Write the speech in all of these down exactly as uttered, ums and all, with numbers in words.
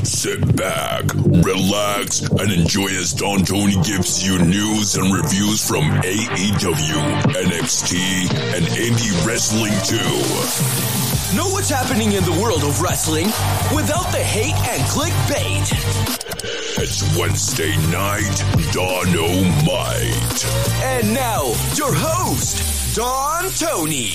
Sit back, relax, and enjoy as Don Tony gives you news and reviews from A E W, N X T, and indie wrestling too. Know what's happening in the world of wrestling without the hate and clickbait. It's Wednesday night, Don-O-Mite. And now, your host, Don Tony.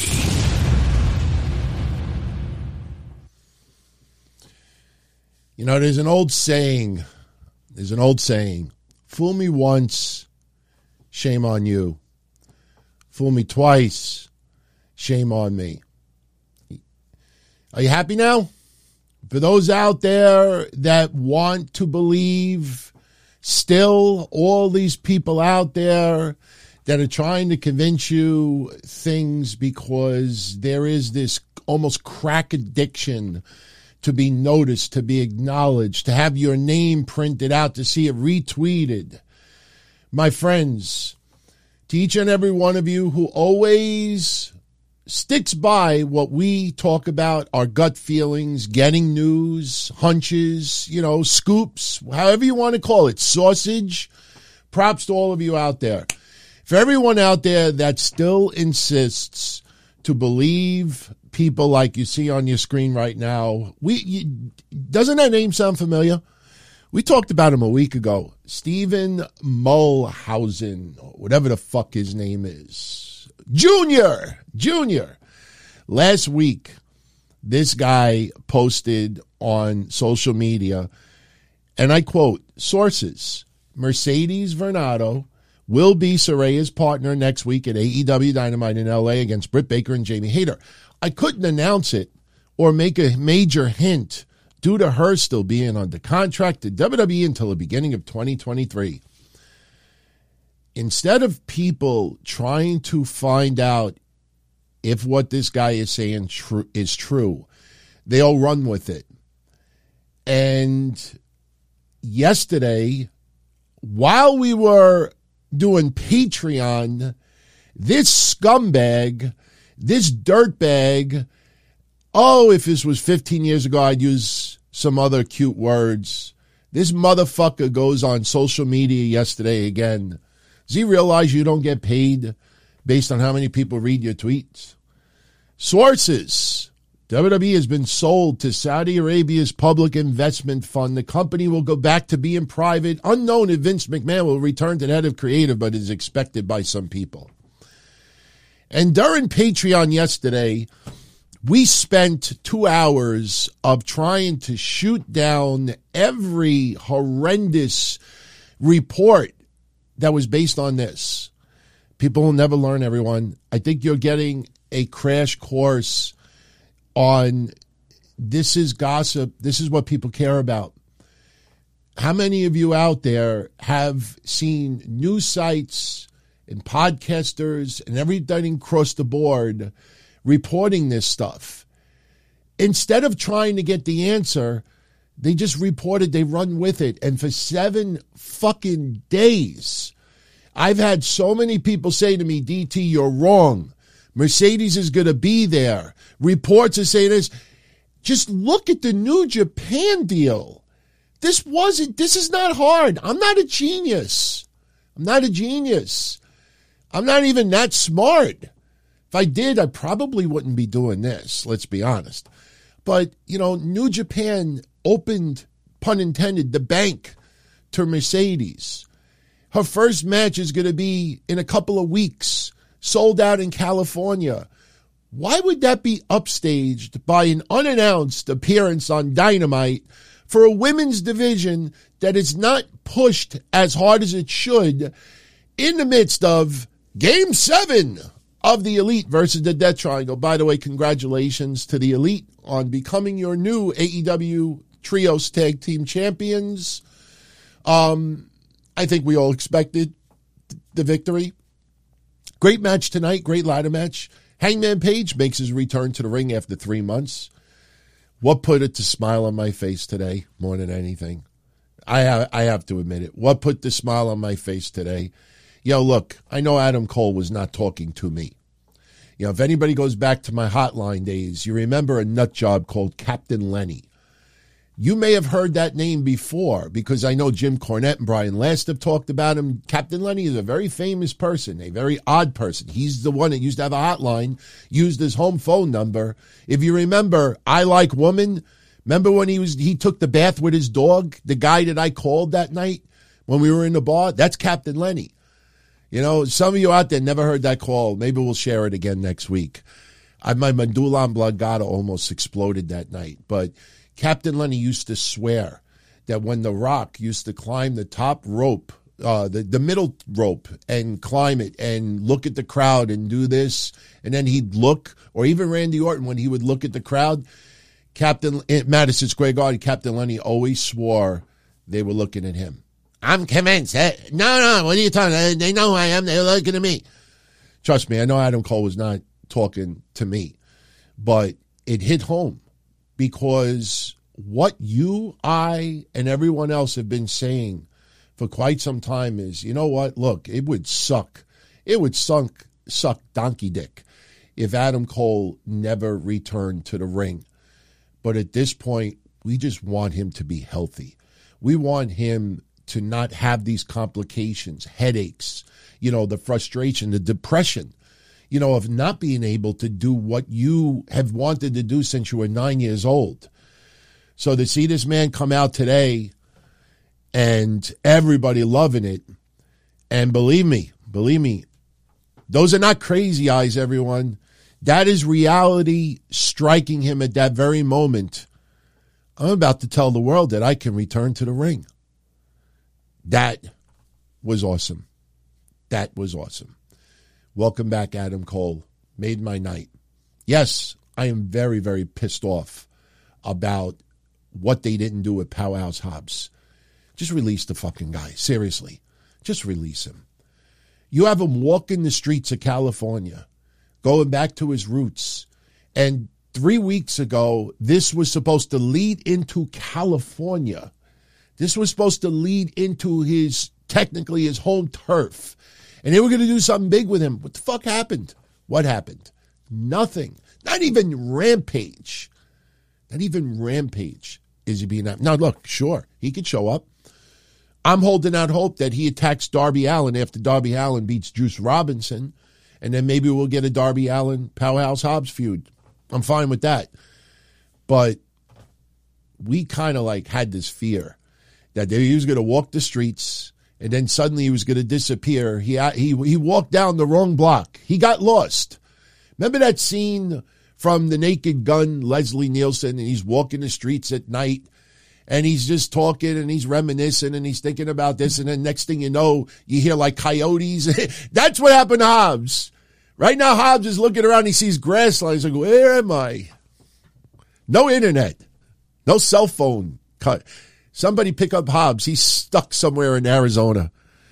You know, there's an old saying, there's an old saying, fool me once, shame on you. Fool me twice, shame on me. Are you happy now? For those out there that want to believe, still all these people out there that are trying to convince you things because there is this almost crack addiction to be noticed, to be acknowledged, to have your name printed out, to see it retweeted. My friends, to each and every one of you who always sticks by what we talk about, our gut feelings, getting news, hunches, you know, scoops, however you want to call it, sausage, props to all of you out there. For everyone out there that still insists to believe people like you see on your screen right now, we you, doesn't that name sound familiar? We talked about him a week ago. Stephen Mulhausen, whatever the fuck his name is. Junior, Junior. Last week, this guy posted on social media, and I quote, sources, Mercedes Varnado will be Saraya's partner next week at A E W Dynamite in L A against Britt Baker and Jamie Hayter. I couldn't announce it or make a major hint due to her still being under contract to W W E until the beginning of twenty twenty-three. Instead of people trying to find out if what this guy is saying tr- is true, they all run with it. And yesterday, while we were doing Patreon, this scumbag, this dirtbag, oh, if this was fifteen years ago, I'd use some other cute words. This motherfucker goes on social media yesterday again. Does he realize you don't get paid based on how many people read your tweets? Sources. W W E has been sold to Saudi Arabia's public investment fund. The company will go back to being private. Unknown if Vince McMahon will return to the head of creative, but is expected by some people. And during Patreon yesterday, we spent two hours of trying to shoot down every horrendous report that was based on this. People will never learn, everyone. I think you're getting a crash course on this is gossip. This is what people care about. How many of you out there have seen news sites and podcasters and everything across the board reporting this stuff? Instead of trying to get the answer, they just reported, they run with it. And for seven fucking days, I've had so many people say to me, D T, you're wrong. Mercedes is going to be there. Reports are saying this. Just look at the New Japan deal. This wasn't, this is not hard. I'm not a genius. I'm not a genius. I'm not even that smart. If I did, I probably wouldn't be doing this, let's be honest. But, you know, New Japan opened, pun intended, the bank to Mercedes. Her first match is going to be in a couple of weeks, sold out in California. Why would that be upstaged by an unannounced appearance on Dynamite for a women's division that is not pushed as hard as it should in the midst of Game seven of the Elite versus the Death Triangle? By the way, congratulations to the Elite on becoming your new A E W Trios Tag Team Champions. Um, I think we all expected the victory. Great match tonight, great ladder match. Hangman Page makes his return to the ring after three months. What put it to smile on my face today more than anything? I have, I have to admit it. What put the smile on my face today? Yo, look, I know Adam Cole was not talking to me. You know, if anybody goes back to my hotline days, you remember a nut job called Captain Lenny. You may have heard that name before because I know Jim Cornette and Brian Last have talked about him. Captain Lenny is a very famous person, a very odd person. He's the one that used to have a hotline, used his home phone number. If you remember, I Like Woman, remember when he was he took the bath with his dog, the guy that I called that night when we were in the bar? That's Captain Lenny. You know, some of you out there never heard that call. Maybe we'll share it again next week. I, my medulla oblongata almost exploded that night, but Captain Lenny used to swear that when The Rock used to climb the top rope, uh, the, the middle rope, and climb it and look at the crowd and do this, and then he'd look, or even Randy Orton, when he would look at the crowd, Captain at Madison Square Garden, Captain Lenny always swore they were looking at him. I'm convinced. Eh? No, no, what are you talking about? They know who I am. They're looking at me. Trust me, I know Adam Cole was not talking to me, but it hit home. Because what you, I, and everyone else have been saying for quite some time is, you know what, look, it would suck. It would suck, suck donkey dick if Adam Cole never returned to the ring. But at this point, we just want him to be healthy. We want him to not have these complications, headaches, you know, the frustration, the depression, you know, of not being able to do what you have wanted to do since you were nine years old. So to see this man come out today and everybody loving it, and believe me, believe me, those are not crazy eyes, everyone. That is reality striking him at that very moment. I'm about to tell the world that I can return to the ring. That was awesome. That was awesome. Welcome back, Adam Cole. Made my night. Yes, I am very, very pissed off about what they didn't do with Powerhouse Hobbs. Just release the fucking guy. Seriously. Just release him. You have him walking the streets of California, going back to his roots. And three weeks ago, this was supposed to lead into California. This was supposed to lead into his, technically his home turf. And they were going to do something big with him. What the fuck happened? What happened? Nothing. Not even Rampage. Not even Rampage is he being... Now, look, sure, he could show up. I'm holding out hope that he attacks Darby Allin after Darby Allin beats Juice Robinson. And then maybe we'll get a Darby Allin Powerhouse Hobbs feud. I'm fine with that. But we kind of like had this fear that he was going to walk the streets and then suddenly he was going to disappear. He, he, he walked down the wrong block. He got lost. Remember that scene from The Naked Gun, Leslie Nielsen, and he's walking the streets at night and he's just talking and he's reminiscing and he's thinking about this, and then next thing you know, you hear like coyotes. That's what happened to Hobbs. Right now, Hobbs is looking around, he sees grass lines, like, where am I? No internet. No cell phone. Cut. Somebody pick up Hobbs. He's stuck somewhere in Arizona.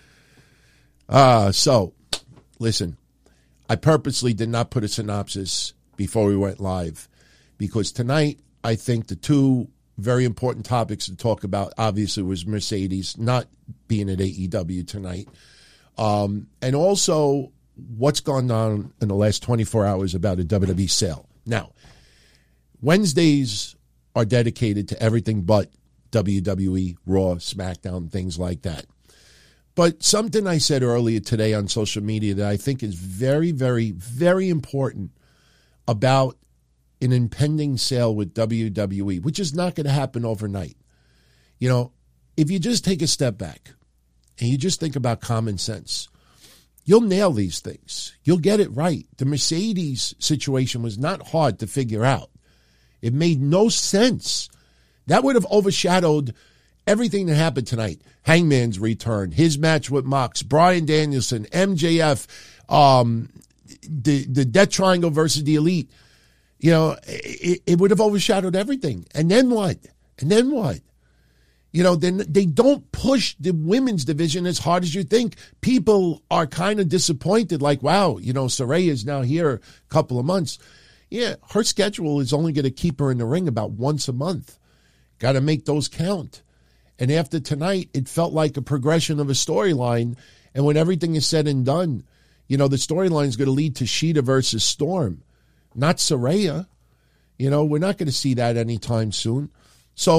Uh, so, listen, I purposely did not put a synopsis before we went live because tonight I think the two very important topics to talk about obviously was Mercedes not being at A E W tonight, um, and also what's gone on in the last twenty-four hours about a W W E sale. Now, Wednesdays are dedicated to everything but W W E, Raw, SmackDown, things like that. But something I said earlier today on social media that I think is very, very, very important about an impending sale with W W E, which is not going to happen overnight. You know, if you just take a step back and you just think about common sense, you'll nail these things. You'll get it right. The Mercedes situation was not hard to figure out. It made no sense. That would have overshadowed everything that happened tonight. Hangman's return, his match with Mox, Bryan Danielson, M J F, um, the, the Death Triangle versus the Elite. You know, it, it would have overshadowed everything. And then what? And then what? You know, then they don't push the women's division as hard as you think. People are kind of disappointed, like, wow, you know, Saraya is now here a couple of months. Yeah, her schedule is only going to keep her in the ring about once a month. Got to make those count. And after tonight, it felt like a progression of a storyline. And when everything is said and done, you know, the storyline is going to lead to Shida versus Storm, not Saraya. You know, we're not going to see that anytime soon. So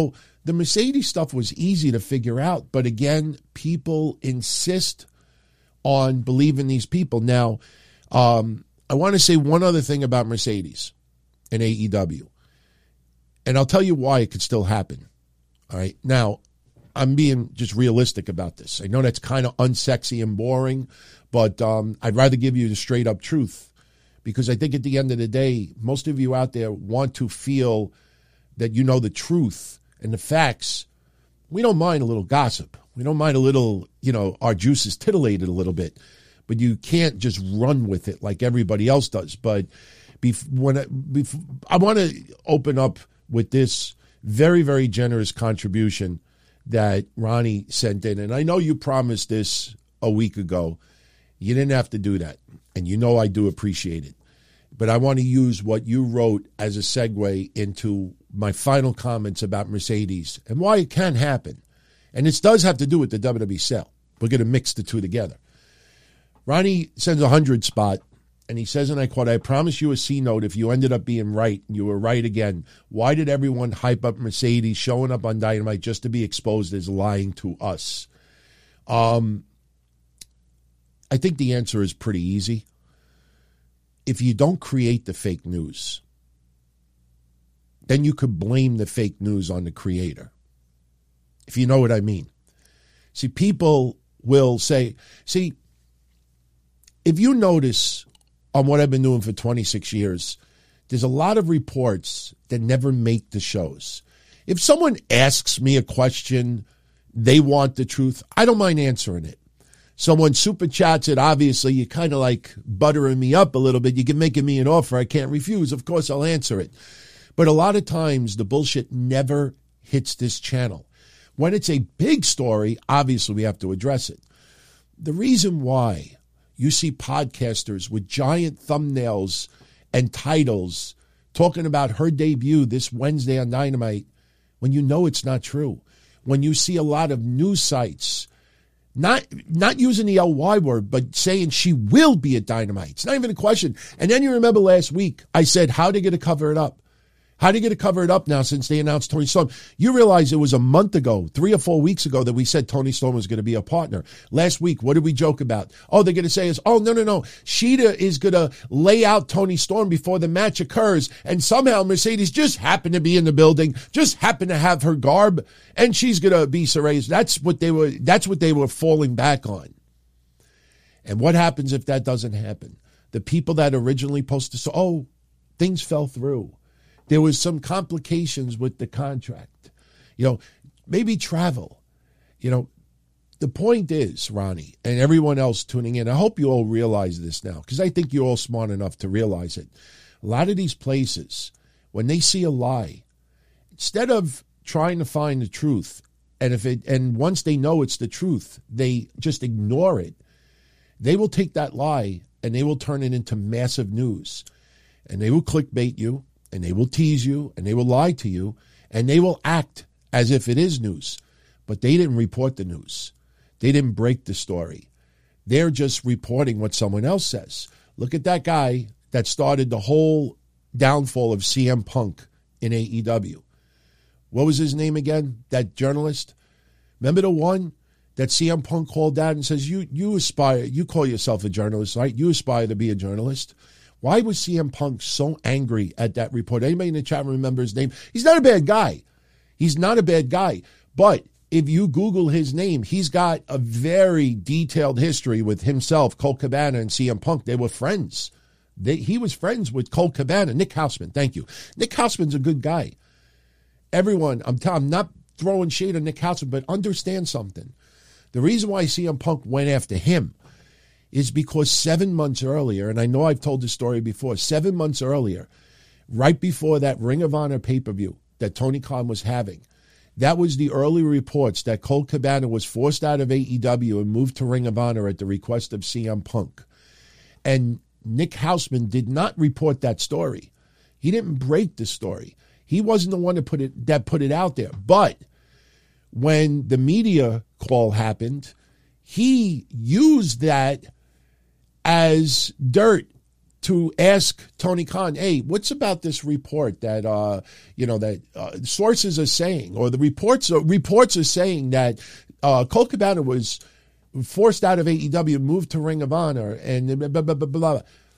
The Mercedes stuff was easy to figure out, but again, people insist on believing these people. Now, um, I want to say one other thing about Mercedes and A E W, and I'll tell you why it could still happen. All right. Now, I'm being just realistic about this. I know that's kind of unsexy and boring, but um, I'd rather give you the straight up truth, because I think at the end of the day, most of you out there want to feel that you know the truth and the facts. We don't mind a little gossip. We don't mind a little, you know, our juices titillated a little bit, but you can't just run with it like everybody else does. But bef- when I, bef- I want to open up with this very, very generous contribution that Ronnie sent in. And I know you promised this a week ago. You didn't have to do that. And you know I do appreciate it. But I want to use what you wrote as a segue into my final comments about Mercedes and why it can happen. And this does have to do with the W W E sale. We're going to mix the two together. Ronnie sends a hundred spot, and he says, and I quote, "I promise you a C note if you ended up being right. You were right again. Why did everyone hype up Mercedes showing up on Dynamite just to be exposed as lying to us?" Um, I think the answer is pretty easy. If you don't create the fake news, then you could blame the fake news on the creator. If you know what I mean. See, people will say, see, if you notice on what I've been doing for twenty-six years, there's a lot of reports that never make the shows. If someone asks me a question, they want the truth, I don't mind answering it. Someone super chats it, obviously, you're kind of like buttering me up a little bit. You're making me an offer I can't refuse. Of course, I'll answer it. But a lot of times, the bullshit never hits this channel. When it's a big story, obviously, we have to address it. The reason why you see podcasters with giant thumbnails and titles talking about her debut this Wednesday on Dynamite, when you know it's not true. When you see a lot of news sites Not not using the L Y word, but saying she will be at Dynamite. It's not even a question. And then you remember last week, I said, how are they going to cover it up? How are they going to cover it up now since they announced Toni Storm? You realize it was a month ago, three or four weeks ago, that we said Toni Storm was going to be a partner. Last week, what did we joke about? Oh, they're going to say is, oh, no, no, no. Sheeta is going to lay out Toni Storm before the match occurs. And somehow Mercedes just happened to be in the building, just happened to have her garb, and she's going to be Saray's. That's what they were, that's what they were falling back on. And what happens if that doesn't happen? The people that originally posted, so, oh, things fell through. There was some complications with the contract. You know, maybe travel. You know, the point is, Ronnie, and everyone else tuning in, I hope you all realize this now, because I think you're all smart enough to realize it. A lot of these places, when they see a lie, instead of trying to find the truth, and if it and once they know it's the truth, they just ignore it, they will take that lie and they will turn it into massive news. And they will clickbait you, and they will tease you, and they will lie to you, and they will act as if it is news. But they didn't report the news. They didn't break the story. They're just reporting what someone else says. Look at that guy that started the whole downfall of C M Punk in A E W. What was his name again? That journalist? Remember the one that C M Punk called out and says, you, you aspire, you call yourself a journalist, right? You aspire to be a journalist. Why was C M Punk so angry at that report? Anybody in the chat room remember his name? He's not a bad guy. He's not a bad guy. But if you Google his name, he's got a very detailed history with himself, Colt Cabana, and C M Punk. They were friends. They, he was friends with Colt Cabana. Nick Hausman, thank you. Nick Hausman's a good guy. Everyone, I'm, t- I'm not throwing shade on Nick Hausman, but understand something. The reason why C M Punk went after him is because seven months earlier, and I know I've told this story before, seven months earlier, right before that Ring of Honor pay-per-view that Tony Khan was having, that was the early reports that Colt Cabana was forced out of A E W and moved to Ring of Honor at the request of C M Punk. And Nick Hausman did not report that story. He didn't break the story. He wasn't the one that put it, that put it out there. But when the media call happened, he used that as dirt to ask Tony Khan, hey, what's about this report that, uh, you know, that uh, sources are saying, or the reports are, reports are saying that uh, Colt Cabana was forced out of A E W, moved to Ring of Honor, and blah, blah, blah, blah, blah.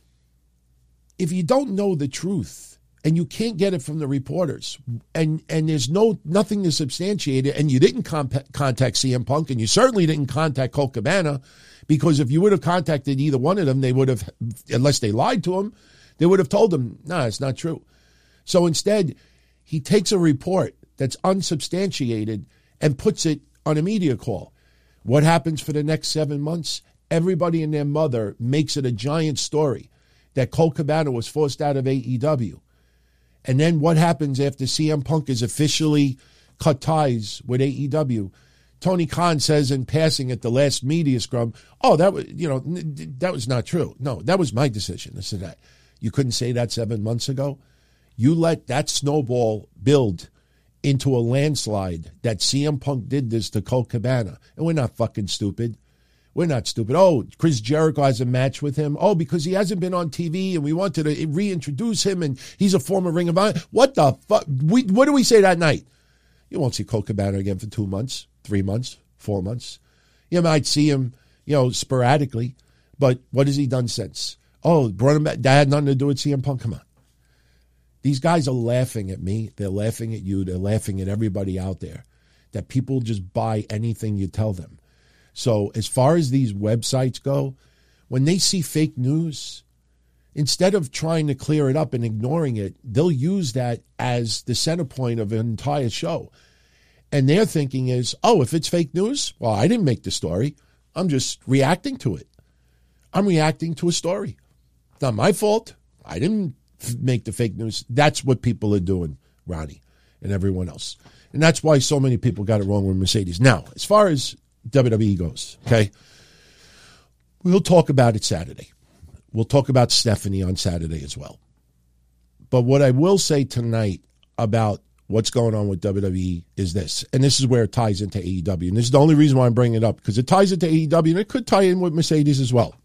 If you don't know the truth and you can't get it from the reporters, and, and there's no nothing to substantiate it, and you didn't comp- contact C M Punk, and you certainly didn't contact Colt Cabana, because if you would have contacted either one of them, they would have, unless they lied to him, they would have told him, no, nah, it's not true. So instead, he takes a report that's unsubstantiated and puts it on a media call. What happens for the next seven months? Everybody and their mother makes it a giant story that Colt Cabana was forced out of A E W. And then what happens after C M Punk is officially cut ties with A E W? Tony Khan says in passing at the last media scrum, oh, that was, you know, that was not true. No, that was my decision. I said that. You couldn't say that seven months ago? You let that snowball build into a landslide that C M Punk did this to Colt Cabana. And we're not fucking stupid. We're not stupid. Oh, Chris Jericho has a match with him. Oh, because he hasn't been on T V and we wanted to reintroduce him and he's a former Ring of Honor. What the fuck? We, what do we say that night? You won't see Colt Cabana again for two months, three months, four months. You might see him, you know, sporadically. But what has he done since? Oh, brought him back. That had nothing to do with C M Punk. Come on. These guys are laughing at me. They're laughing at you. They're laughing at everybody out there. That people just buy anything you tell them. So as far as these websites go, when they see fake news, instead of trying to clear it up and ignoring it, they'll use that as the center point of an entire show. And their thinking is, oh, if it's fake news, well, I didn't make the story. I'm just reacting to it. I'm reacting to a story. It's not my fault. I didn't make the fake news. That's what people are doing, Ronnie, and everyone else. And that's why so many people got it wrong with Mercedes. Now, as far as W W E goes, okay, we'll talk about it Saturday. We'll talk about Stephanie on Saturday as well. But what I will say tonight about what's going on with W W E is this, and this is where it ties into A E W. And this is the only reason why I'm bringing it up, because it ties into A E W, and it could tie in with Mercedes as well.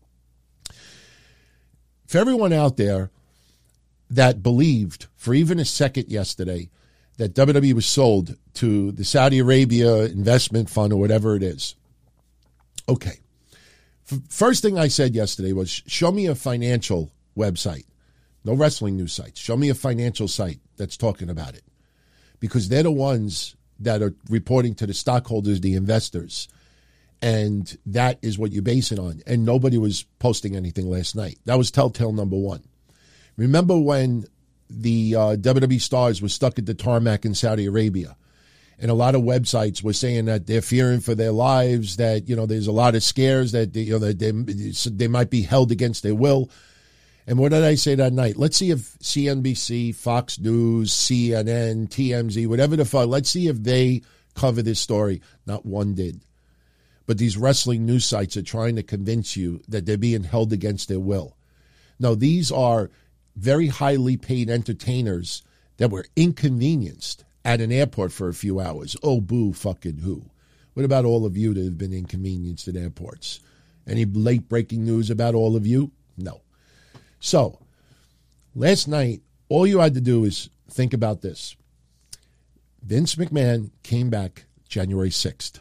For everyone out there that believed for even a second yesterday that W W E was sold to the Saudi Arabia investment fund or whatever it is. Okay. F- first thing I said yesterday was, show me a financial website. No wrestling news sites. Show me a financial site that's talking about it. Because they're the ones that are reporting to the stockholders, the investors. And that is what you base it on. And nobody was posting anything last night. That was telltale number one. Remember when the uh, W W E stars were stuck at the tarmac in Saudi Arabia, and a lot of websites were saying that they're fearing for their lives, that, you know, there's a lot of scares, that they, you know, that they, they might be held against their will. And what did I say that night? Let's see if C N B C, Fox News, C N N, T M Z, whatever the fuck, let's see if they cover this story. Not one did. But these wrestling news sites are trying to convince you that they're being held against their will. No, these are very highly paid entertainers that were inconvenienced at an airport for a few hours. Oh, boo, fucking who? What about all of you that have been inconvenienced at airports? Any late breaking news about all of you? No. So, last night, all you had to do is think about this. Vince McMahon came back January sixth.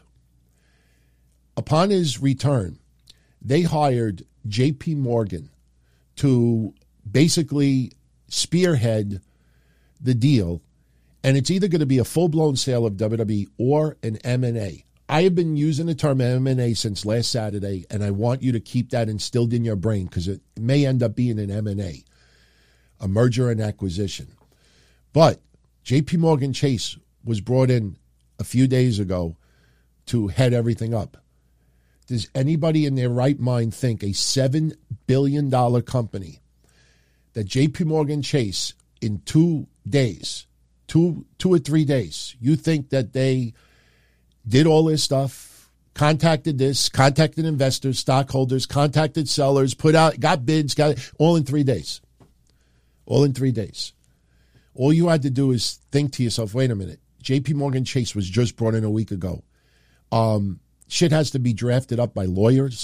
Upon his return, they hired J P Morgan to basically spearhead the deal, and it's either going to be a full-blown sale of W W E or an M and A. I have been using the term M and A since last Saturday, and I want you to keep that instilled in your brain, because it may end up being an M and A, a merger and acquisition. But J P Morgan Chase was brought in a few days ago to head everything up. Does anybody in their right mind think a seven billion dollars company that J P Morgan Chase in two days, two, two or three days, you think that they did all this stuff, contacted this, contacted investors, stockholders, contacted sellers, put out, got bids, got it, all in three days. All in three days. All you had to do is think to yourself, wait a minute, J P Morgan Chase was just brought in a week ago. Um, shit has to be drafted up by lawyers.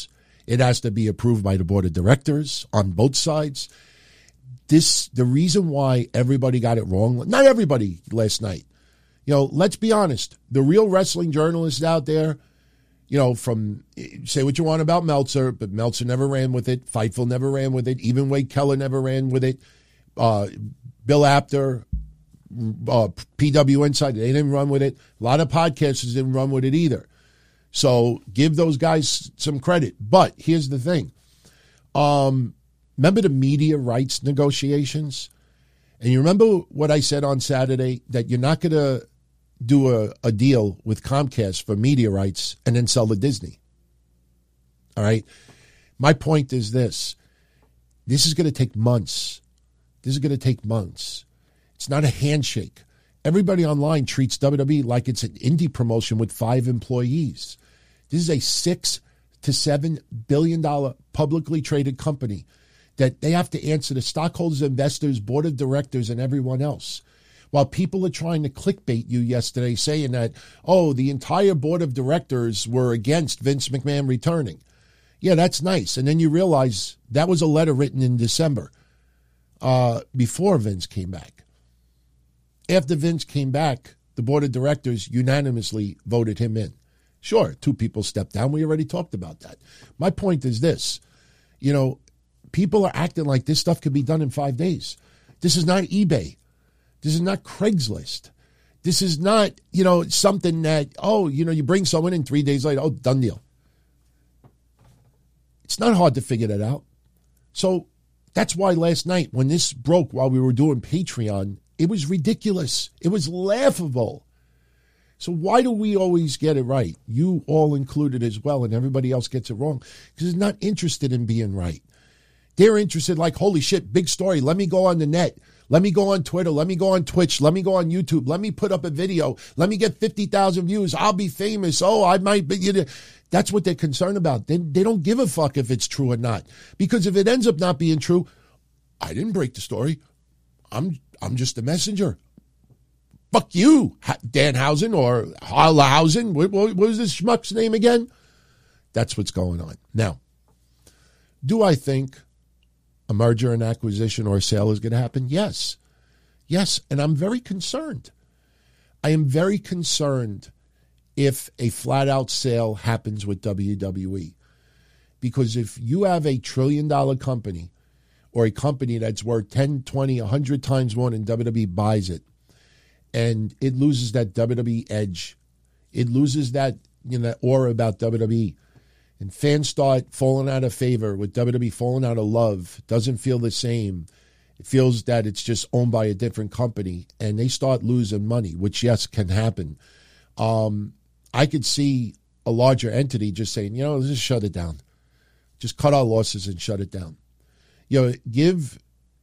It has to be approved by the board of directors on both sides. This the reason why everybody got it wrong. Not everybody last night. You know, let's be honest. The real wrestling journalists out there, you know, from say what you want about Meltzer, but Meltzer never ran with it. Fightful never ran with it. Even Wade Keller never ran with it. Uh, Bill Apter, uh, P W Insider, they didn't run with it. A lot of podcasters didn't run with it either. So give those guys some credit. But here's the thing. Um, remember the media rights negotiations? And you remember what I said on Saturday, that you're not going to do a, a deal with Comcast for media rights and then sell to Disney. All right? My point is this. This is going to take months. This is going to take months. It's not a handshake. Everybody online treats W W E like it's an indie promotion with five employees. This is a six to seven billion dollar publicly traded company that they have to answer to stockholders, investors, board of directors, and everyone else. While people are trying to clickbait you yesterday saying that, oh, the entire board of directors were against Vince McMahon returning. Yeah, that's nice. And then you realize that was a letter written in December uh, before Vince came back. After Vince came back, the board of directors unanimously voted him in. Sure, two people stepped down. We already talked about that. My point is this. You know, people are acting like this stuff could be done in five days. This is not eBay. This is not Craigslist. This is not, you know, something that, oh, you know, you bring someone in three days later, oh, done deal. It's not hard to figure that out. So that's why last night when this broke while we were doing Patreon, it was ridiculous. It was laughable. So why do we always get it right? You all included as well, and everybody else gets it wrong because they're not interested in being right. They're interested like, holy shit, big story. Let me go on the net. Let me go on Twitter. Let me go on Twitch. Let me go on YouTube. Let me put up a video. Let me get fifty thousand views. I'll be famous. Oh, I might be. You know, that's what they're concerned about. They, they don't give a fuck if it's true or not. Because if it ends up not being true, I didn't break the story. I'm I'm just a messenger. Fuck you, Danhausen or Harlausen. What, what was this schmuck's name again? That's what's going on. Now, do I think a merger and acquisition or a sale is going to happen? Yes. Yes, and I'm very concerned. I am very concerned if a flat-out sale happens with W W E. Because if you have a trillion-dollar company or a company that's worth ten, twenty, one hundred times more than W W E buys it, and it loses that W W E edge, it loses that, you know, that aura about W W E, and fans start falling out of favor with W W E, falling out of love, doesn't feel the same. It feels that it's just owned by a different company, and they start losing money, which, yes, can happen. Um, I could see a larger entity just saying, you know, let's just shut it down. Just cut our losses and shut it down. You know, give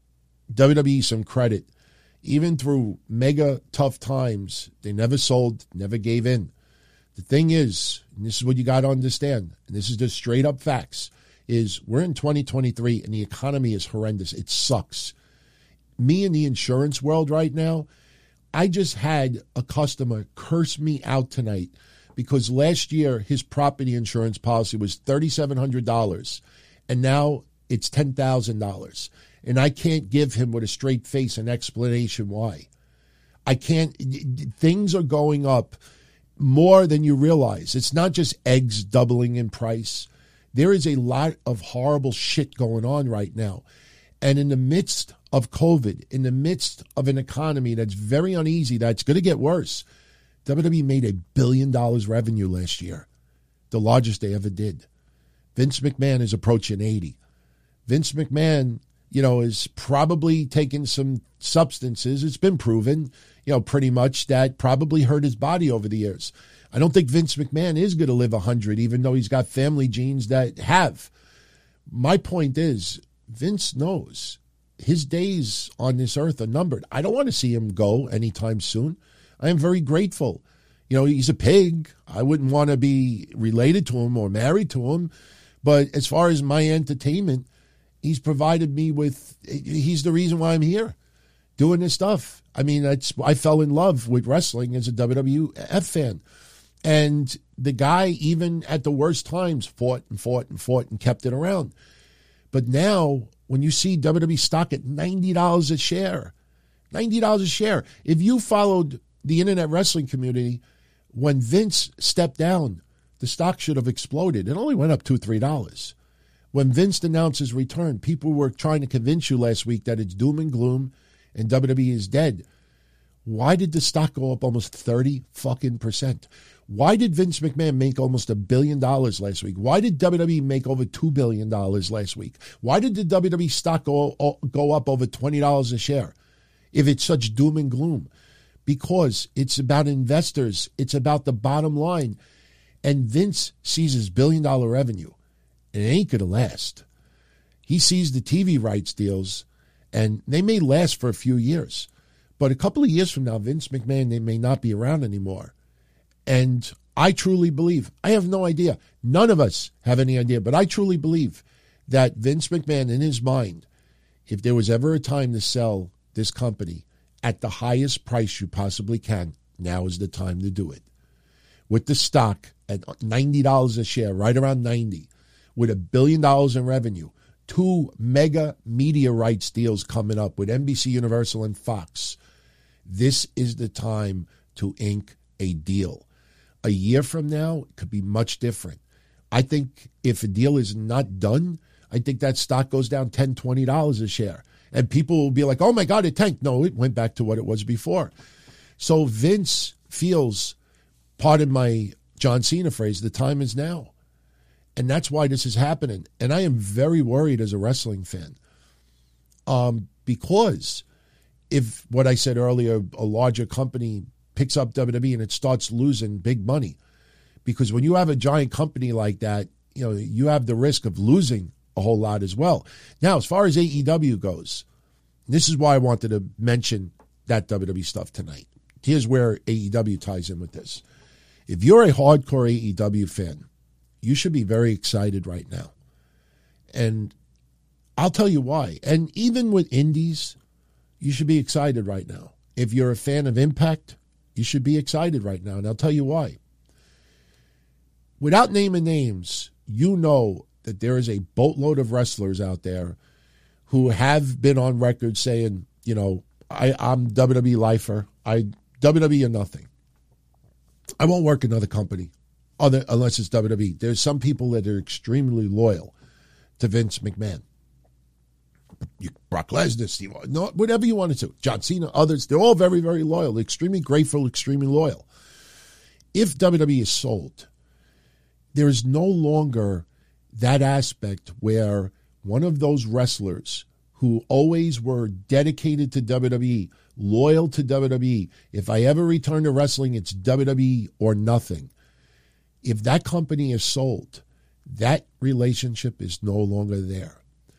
W W E some credit. Even through mega tough times, they never sold, never gave in. The thing is, and this is what you got to understand, and this is just straight up facts, is we're in twenty twenty-three and the economy is horrendous. It sucks. Me in the insurance world right now, I just had a customer curse me out tonight because last year his property insurance policy was three thousand seven hundred dollars and now it's ten thousand dollars. And I can't give him with a straight face an explanation why. I can't. Things are going up more than you realize. It's not just eggs doubling in price. There is a lot of horrible shit going on right now. And in the midst of COVID, in the midst of an economy that's very uneasy, that's going to get worse, W W E made a billion dollars revenue last year, the largest they ever did. Vince McMahon is approaching eighty. Vince McMahon, you know, is probably taking some substances. It's been proven, you know, pretty much that probably hurt his body over the years. I don't think Vince McMahon is going to live one hundred, even though he's got family genes that have. My point is, Vince knows his days on this earth are numbered. I don't want to see him go anytime soon. I am very grateful. You know, he's a pig. I wouldn't want to be related to him or married to him. But as far as my entertainment, he's provided me with, he's the reason why I'm here doing this stuff. I mean, it's, I fell in love with wrestling as a W W F fan. And the guy, even at the worst times, fought and fought and fought and kept it around. But now, when you see W W E stock at ninety dollars a share, ninety dollars a share, if you followed the internet wrestling community, when Vince stepped down, the stock should have exploded. It only went up two dollars, three dollars. When Vince announced his return, people were trying to convince you last week that it's doom and gloom and W W E is dead. Why did the stock go up almost thirty fucking percent? Why did Vince McMahon make almost a billion dollars last week? Why did W W E make over two billion dollars last week? Why did the W W E stock go, go up over twenty dollars a share if it's such doom and gloom? Because it's about investors. It's about the bottom line. And Vince sees his billion dollar revenue. And it ain't going to last. He sees the T V rights deals, and they may last for a few years. But a couple of years from now, Vince McMahon, they may not be around anymore. And I truly believe, I have no idea. None of us have any idea, but I truly believe that Vince McMahon, in his mind, if there was ever a time to sell this company at the highest price you possibly can, now is the time to do it. With the stock at ninety dollars a share, right around ninety, with a billion dollars in revenue, two mega media rights deals coming up with N B C Universal and Fox, this is the time to ink a deal. A year from now, it could be much different. I think if a deal is not done, I think that stock goes down ten dollars, twenty dollars a share. And people will be like, oh my God, it tanked. No, it went back to what it was before. So Vince feels, pardon my John Cena phrase, the time is now. And that's why this is happening. And I am very worried as a wrestling fan. Um, because if what I said earlier, a larger company picks up W W E and it starts losing big money. Because when you have a giant company like that, you know, you have the risk of losing a whole lot as well. Now, as far as A E W goes, this is why I wanted to mention that W W E stuff tonight. Here's where A E W ties in with this. If you're a hardcore A E W fan, you should be very excited right now. And I'll tell you why. And even with indies, you should be excited right now. If you're a fan of Impact, you should be excited right now. And I'll tell you why. Without naming names, you know that there is a boatload of wrestlers out there who have been on record saying, you know, I, I'm W W E lifer. I W W E or nothing. I won't work another company other unless it's W W E. There's some people that are extremely loyal to Vince McMahon. You, Brock Lesnar, Steve, no, whatever you wanted to. John Cena, others, they're all very, very loyal, extremely grateful, extremely loyal. If W W E is sold, there is no longer that aspect where one of those wrestlers who always were dedicated to W W E, loyal to W W E, if I ever return to wrestling, it's W W E or nothing. If that company is sold, that relationship is no longer there.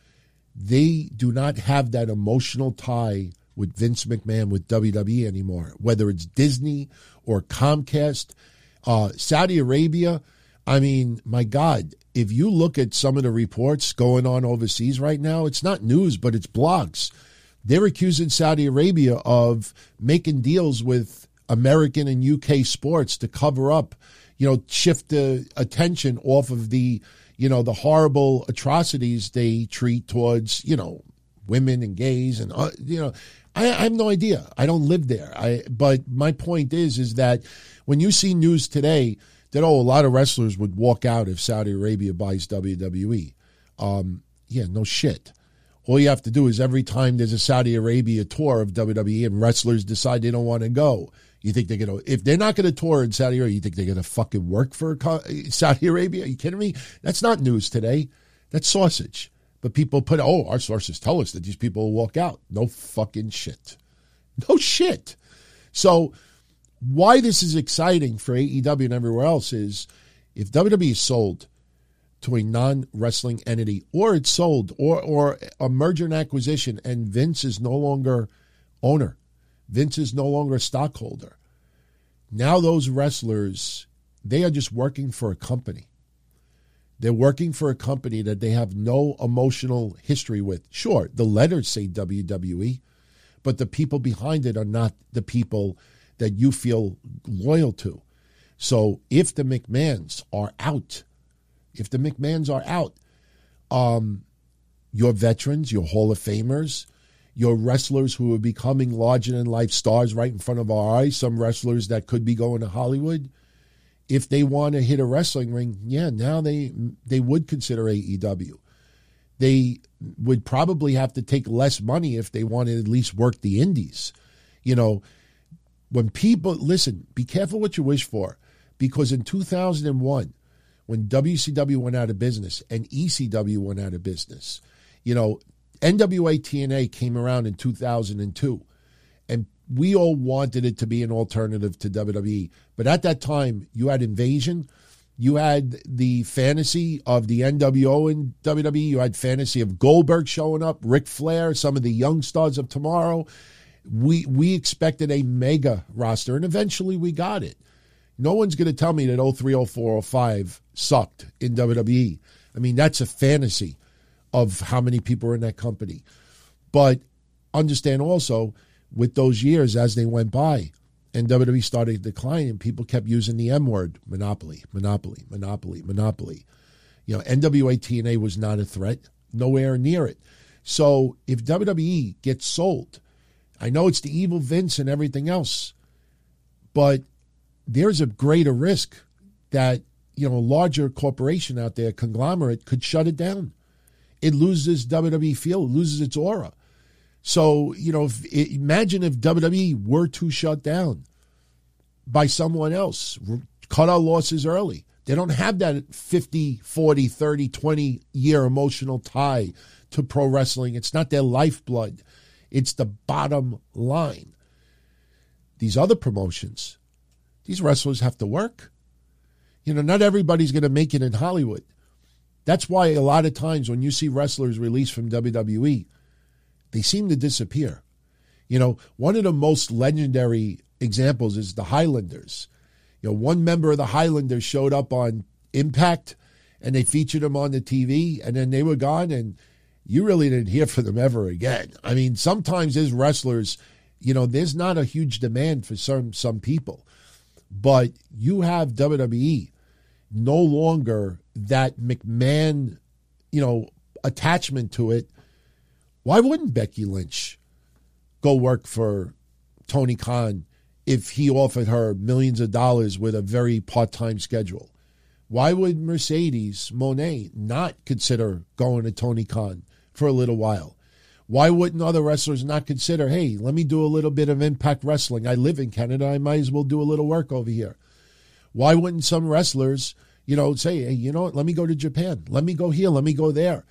They do not have that emotional tie with Vince McMahon, with W W E anymore, whether it's Disney or Comcast, uh, Saudi Arabia. I mean, my God, if you look at some of the reports going on overseas right now, it's not news, but it's blogs. They're accusing Saudi Arabia of making deals with American and U K sports to cover up, you know, shift the attention off of the, you know, the horrible atrocities they treat towards, you know, women and gays and, uh, you know, I, I have no idea. I don't live there. I, but my point is, is that when you see news today that, oh, a lot of wrestlers would walk out if Saudi Arabia buys W W E. Um, yeah, no shit. All you have to do is every time there's a Saudi Arabia tour of W W E and wrestlers decide they don't want to go, you think they're going to, if they're not going to tour in Saudi Arabia, you think they're going to fucking work for Saudi Arabia? Are you kidding me? That's not news today. That's sausage. But people put, oh, our sources tell us that these people will walk out. No fucking shit. No shit. So why this is exciting for A E W and everywhere else is if W W E is sold to a non-wrestling entity, or it's sold, or or a merger and acquisition, and Vince is no longer owner. Vince is no longer a stockholder. Now those wrestlers, they are just working for a company. They're working for a company that they have no emotional history with. Sure, the letters say W W E, but the people behind it are not the people that you feel loyal to. So if the McMahons are out, if the McMahons are out, um, your veterans, your Hall of Famers, your wrestlers who are becoming larger-than-life stars right in front of our eyes, some wrestlers that could be going to Hollywood, if they want to hit a wrestling ring, yeah, now they they would consider A E W. They would probably have to take less money if they wanted to at least work the indies. You know, when people, listen, be careful what you wish for, because in two thousand one, when W C W went out of business and E C W went out of business, you know, N W A T N A came around in two thousand two, and we all wanted it to be an alternative to W W E. But at that time, you had Invasion, you had the fantasy of the N W O in W W E, you had fantasy of Goldberg showing up, Ric Flair, some of the young stars of tomorrow. We we expected a mega roster, and eventually we got it. No one's going to tell me that oh three, oh four, oh five sucked in W W E. I mean, that's a fantasy of how many people are in that company. But understand also, with those years as they went by and W W E started declining, people kept using the M word, monopoly, monopoly, monopoly, monopoly. You know, N W A T N A was not a threat, nowhere near it. So if W W E gets sold, I know it's the evil Vince and everything else, but there's a greater risk that, you know, a larger corporation out there, conglomerate, could shut it down. It loses W W E feel, it loses its aura. So, you know, if, imagine if W W E were to shut down by someone else, cut our losses early. They don't have that fifty, forty, thirty, twenty-year emotional tie to pro wrestling. It's not their lifeblood. It's the bottom line. These other promotions, these wrestlers have to work. You know, not everybody's going to make it in Hollywood. That's why a lot of times when you see wrestlers released from W W E, they seem to disappear. You know, one of the most legendary examples is the Highlanders. You know, one member of the Highlanders showed up on Impact, and they featured him on the T V, and then they were gone, and you really didn't hear from them ever again. I mean, sometimes as wrestlers, you know, there's not a huge demand for some some people, but you have W W E no longer that McMahon, you know, attachment to it. Why wouldn't Becky Lynch go work for Tony Khan if he offered her millions of dollars with a very part-time schedule? Why would Mercedes Moné not consider going to Tony Khan for a little while? Why wouldn't other wrestlers not consider, hey, let me do a little bit of Impact Wrestling. I live in Canada. I might as well do a little work over here. Why wouldn't some wrestlers, you know, say, hey, you know what, let me go to Japan. Let me go here. Let me go there.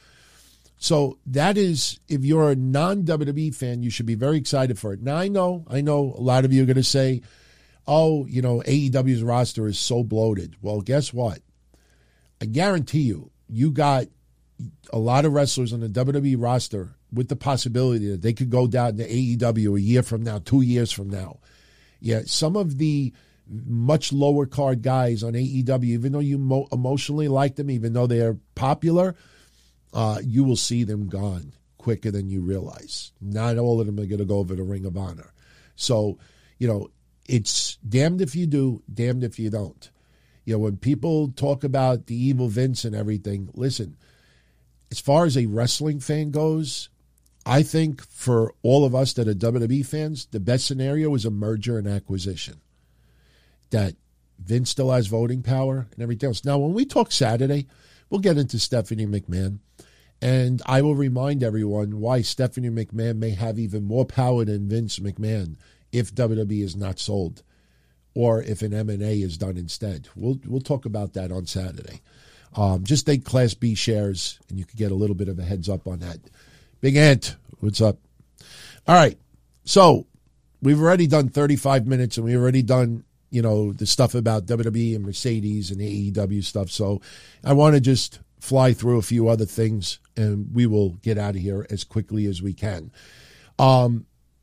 So that is, if you're a non-W W E fan, you should be very excited for it. Now, I know, I know a lot of you are going to say, oh, you know, A E W's roster is so bloated. Well, guess what? I guarantee you, you got a lot of wrestlers on the W W E roster with the possibility that they could go down to A E W a year from now, two years from now. Yeah, some of the much lower card guys on A E W, even though you mo- emotionally like them, even though they're popular, uh, you will see them gone quicker than you realize. Not all of them are going to go over to Ring of Honor. So, you know, it's damned if you do, damned if you don't. You know, when people talk about the evil Vince and everything, listen, as far as a wrestling fan goes, I think for all of us that are W W E fans, the best scenario is a merger and acquisition. That Vince still has voting power and everything else. Now, when we talk Saturday, we'll get into Stephanie McMahon, and I will remind everyone why Stephanie McMahon may have even more power than Vince McMahon if W W E is not sold or if an M and A is done instead. We'll we'll talk about that on Saturday. Um, just take Class B shares, and you can get a little bit of a heads up on that. Big Ant, what's up? All right, so we've already done thirty-five minutes, and we've already done, you know, the stuff about W W E and Mercedes and A E W stuff. So I want to just fly through a few other things, and we will get out of here as quickly as we can. Um,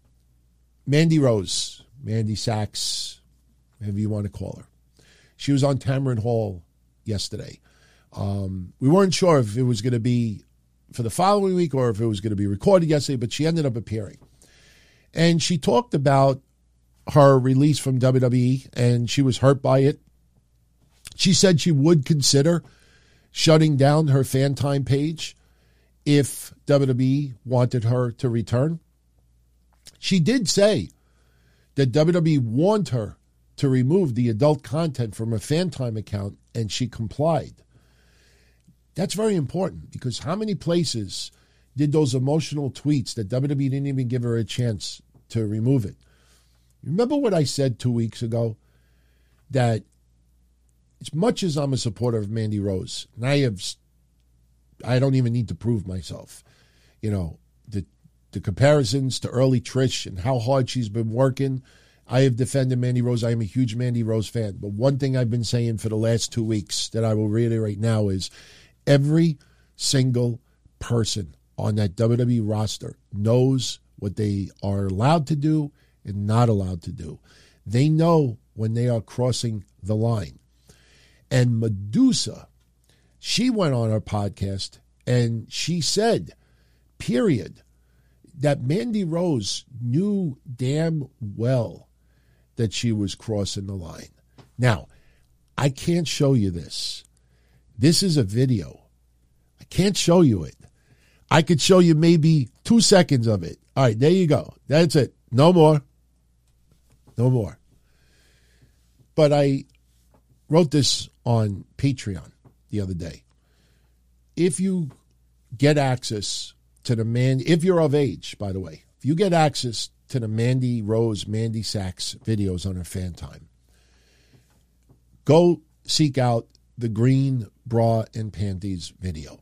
Mandy Rose, Mandy Sachs, whatever you want to call her. She was on Tamron Hall yesterday. Um, we weren't sure if it was going to be for the following week or if it was going to be recorded yesterday, but she ended up appearing. And she talked about her release from W W E, and she was hurt by it. She said she would consider shutting down her fan time page if W W E wanted her to return. She did say that W W E warned her to remove the adult content from her fan time account, and she complied. That's very important, because how many places did those emotional tweets that W W E didn't even give her a chance to remove it? Remember what I said two weeks ago? That as much as I'm a supporter of Mandy Rose, and I have, I don't even need to prove myself, you know, the the comparisons to early Trish and how hard she's been working. I have defended Mandy Rose. I am a huge Mandy Rose fan. But one thing I've been saying for the last two weeks that I will reiterate now is every single person on that W W E roster knows what they are allowed to do and not allowed to do. They know when they are crossing the line. And Medusa, she went on her podcast and she said, period, that Mandy Rose knew damn well that she was crossing the line. Now, I can't show you this. This is a video. I can't show you it. I could show you maybe two seconds of it. All right, there you go. That's it. No more. No more. But I wrote this on Patreon the other day. If you get access to the man, if you're of age, by the way, if you get access to the Mandy Rose, Mandy Sachs videos on her fan time, go seek out the Green Bra and Panties video.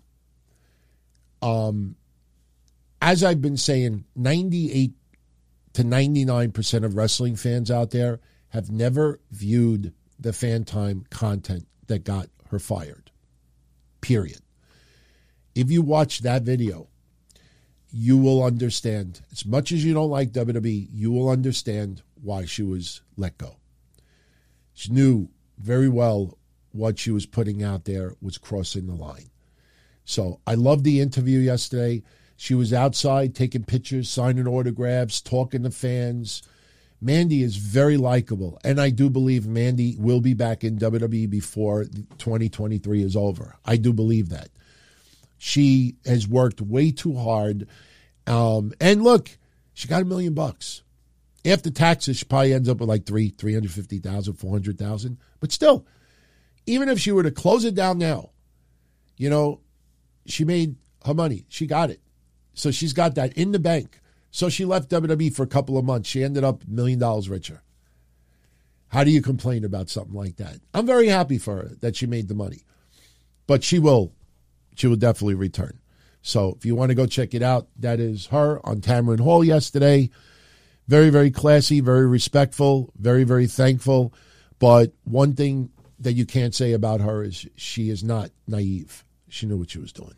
Um, as I've been saying, ninety-eight to ninety-nine percent of wrestling fans out there have never viewed the fan time content that got her fired. Period. If you watch that video, you will understand, as much as you don't like W W E, you will understand why she was let go. She knew very well what she was putting out there was crossing the line. So I loved the interview yesterday. She was outside taking pictures, signing autographs, talking to fans. Mandy is very likable, and I do believe Mandy will be back in W W E before twenty twenty-three is over. I do believe that. She has worked way too hard. Um, and look, she got a million bucks. After taxes, she probably ends up with like three, three hundred fifty thousand, four hundred thousand. But still, even if she were to close it down now, you know, she made her money. She got it. So she's got that in the bank. So she left W W E for a couple of months. She ended up a million dollars richer. How do you complain about something like that? I'm very happy for her that she made the money. But she will. She will definitely return. So if you want to go check it out, that is her on Tamron Hall yesterday. Very, very classy, very respectful, very, very thankful. But one thing that you can't say about her is she is not naive. She knew what she was doing.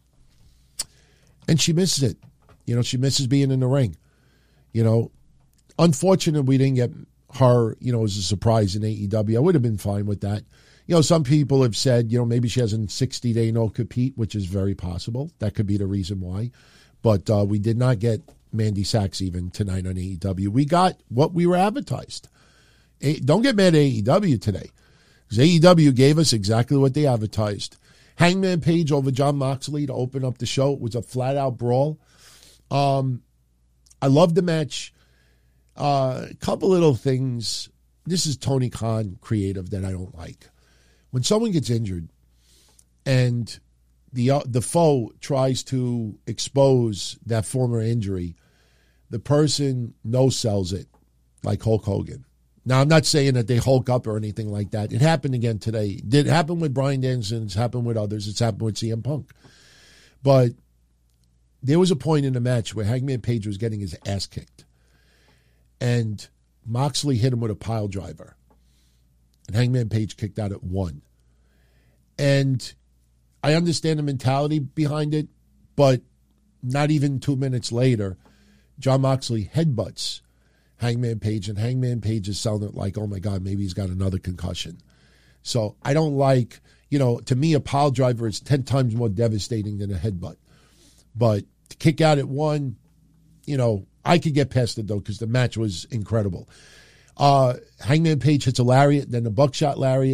And she misses it. You know, she misses being in the ring. You know, unfortunate we didn't get her, you know, as a surprise in A E W. I would have been fine with that. You know, some people have said, you know, maybe she has a sixty-day no-compete, which is very possible. That could be the reason why. But uh, we did not get Mandy Sachs even tonight on A E W. We got what we were advertised. A- don't get mad at A E W today, because A E W gave us exactly what they advertised. Hangman Page over Jon Moxley to open up the show. It was a flat-out brawl. Um, I love the match. A uh, couple little things. This is Tony Khan creative that I don't like. When someone gets injured and the uh, the foe tries to expose that former injury, the person no-sells it like Hulk Hogan. Now, I'm not saying that they Hulk up or anything like that. It happened again today. It did happen with Bryan Danielson. It's happened with others. It's happened with C M Punk. But there was a point in the match where Hangman Page was getting his ass kicked. And Moxley hit him with a pile driver. And Hangman Page kicked out at one. And I understand the mentality behind it, but not even two minutes later, Jon Moxley headbutts Hangman Page, and Hangman Page is selling it like, oh my God, maybe he's got another concussion. So I don't like, you know, to me, a pile driver is ten times more devastating than a headbutt. But to kick out at one, you know, I could get past it, though, because the match was incredible. Uh, Hangman Page hits a lariat, then a buckshot lariat,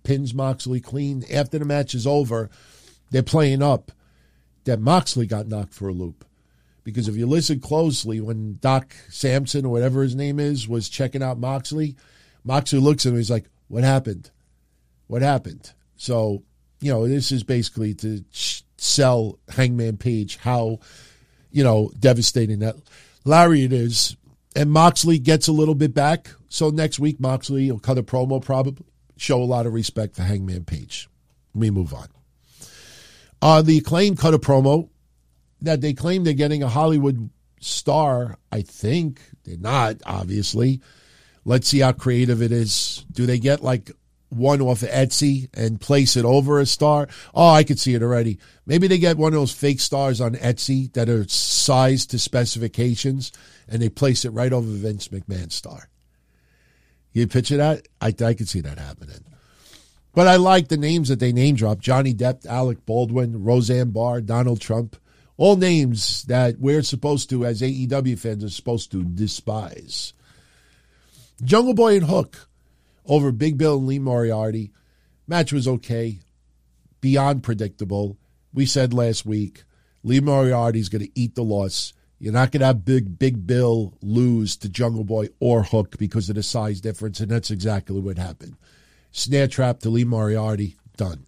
pins Moxley clean. After the match is over, they're playing up that Moxley got knocked for a loop. Because if you listen closely, when Doc Samson or whatever his name is was checking out Moxley, Moxley looks at him and he's like, what happened? What happened? So, you know, this is basically to sell Hangman Page how, you know, devastating that lariat is. And Moxley gets a little bit back. So next week, Moxley will cut a promo, probably show a lot of respect for Hangman Page. We move on. Uh, the Acclaim cut a promo that they claim they're getting a Hollywood star. I think they're not, obviously. Let's see how creative it is. Do they get like one off of Etsy and place it over a star? Oh, I could see it already. Maybe they get one of those fake stars on Etsy that are sized to specifications and they place it right over Vince McMahon's star. You picture that? I, I could see that happening. But I like the names that they name drop. Johnny Depp, Alec Baldwin, Roseanne Barr, Donald Trump. All names that we're supposed to, as A E W fans, are supposed to despise. Jungle Boy and Hook over Big Bill and Lee Moriarty. Match was okay. Beyond predictable. We said last week, Lee Moriarty's going to eat the loss. You're not going to have Big Big Bill lose to Jungle Boy or Hook because of the size difference, and that's exactly what happened. Snare trap to Lee Moriarty. Done.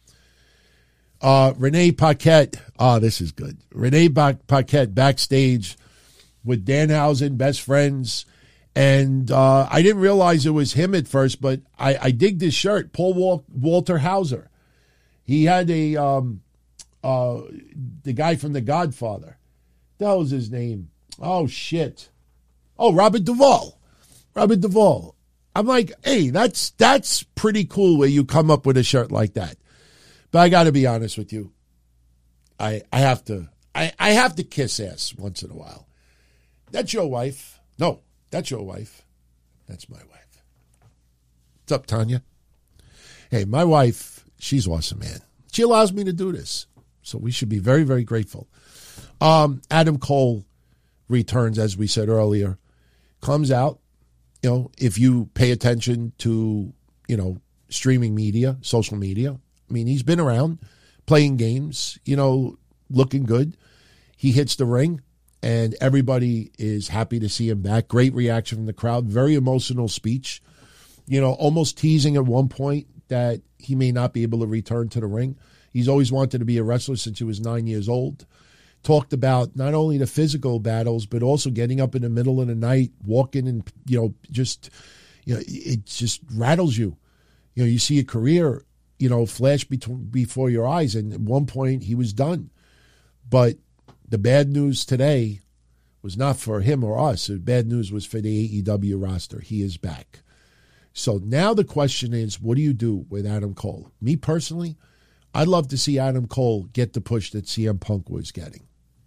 Uh, Renee Paquette. Oh, this is good. Renee ba- Paquette backstage with Danhausen, best friends. And uh, I didn't realize it was him at first, but I, I digged his shirt. Paul Wal- Walter Hauser. He had a, um, uh, the guy from The Godfather. That was his name. Oh, shit. Oh, Robert Duvall. Robert Duvall. I'm like, hey, that's that's pretty cool where you come up with a shirt like that. But I got to be honest with you. I I have to I, I have to kiss ass once in a while. That's your wife. No, that's your wife. That's my wife. What's up, Tanya? Hey, my wife, she's awesome, man. She allows me to do this. So we should be very, very grateful. Um, Adam Cole returns, as we said earlier. Comes out. You know, if you pay attention to, you know, streaming media, social media, I mean, he's been around playing games, you know, looking good. He hits the ring, and everybody is happy to see him back. Great reaction from the crowd. Very emotional speech. You know, almost teasing at one point that he may not be able to return to the ring. He's always wanted to be a wrestler since he was nine years old. Talked about not only the physical battles, but also getting up in the middle of the night, walking and, you know, just, you know, it just rattles you. You know, you see a career, you know, flash between, before your eyes. And at one point he was done. But the bad news today was not for him or us. The bad news was for the A E W roster. He is back. So now the question is, what do you do with Adam Cole? Me personally, I'd love to see Adam Cole get the push that C M Punk was getting.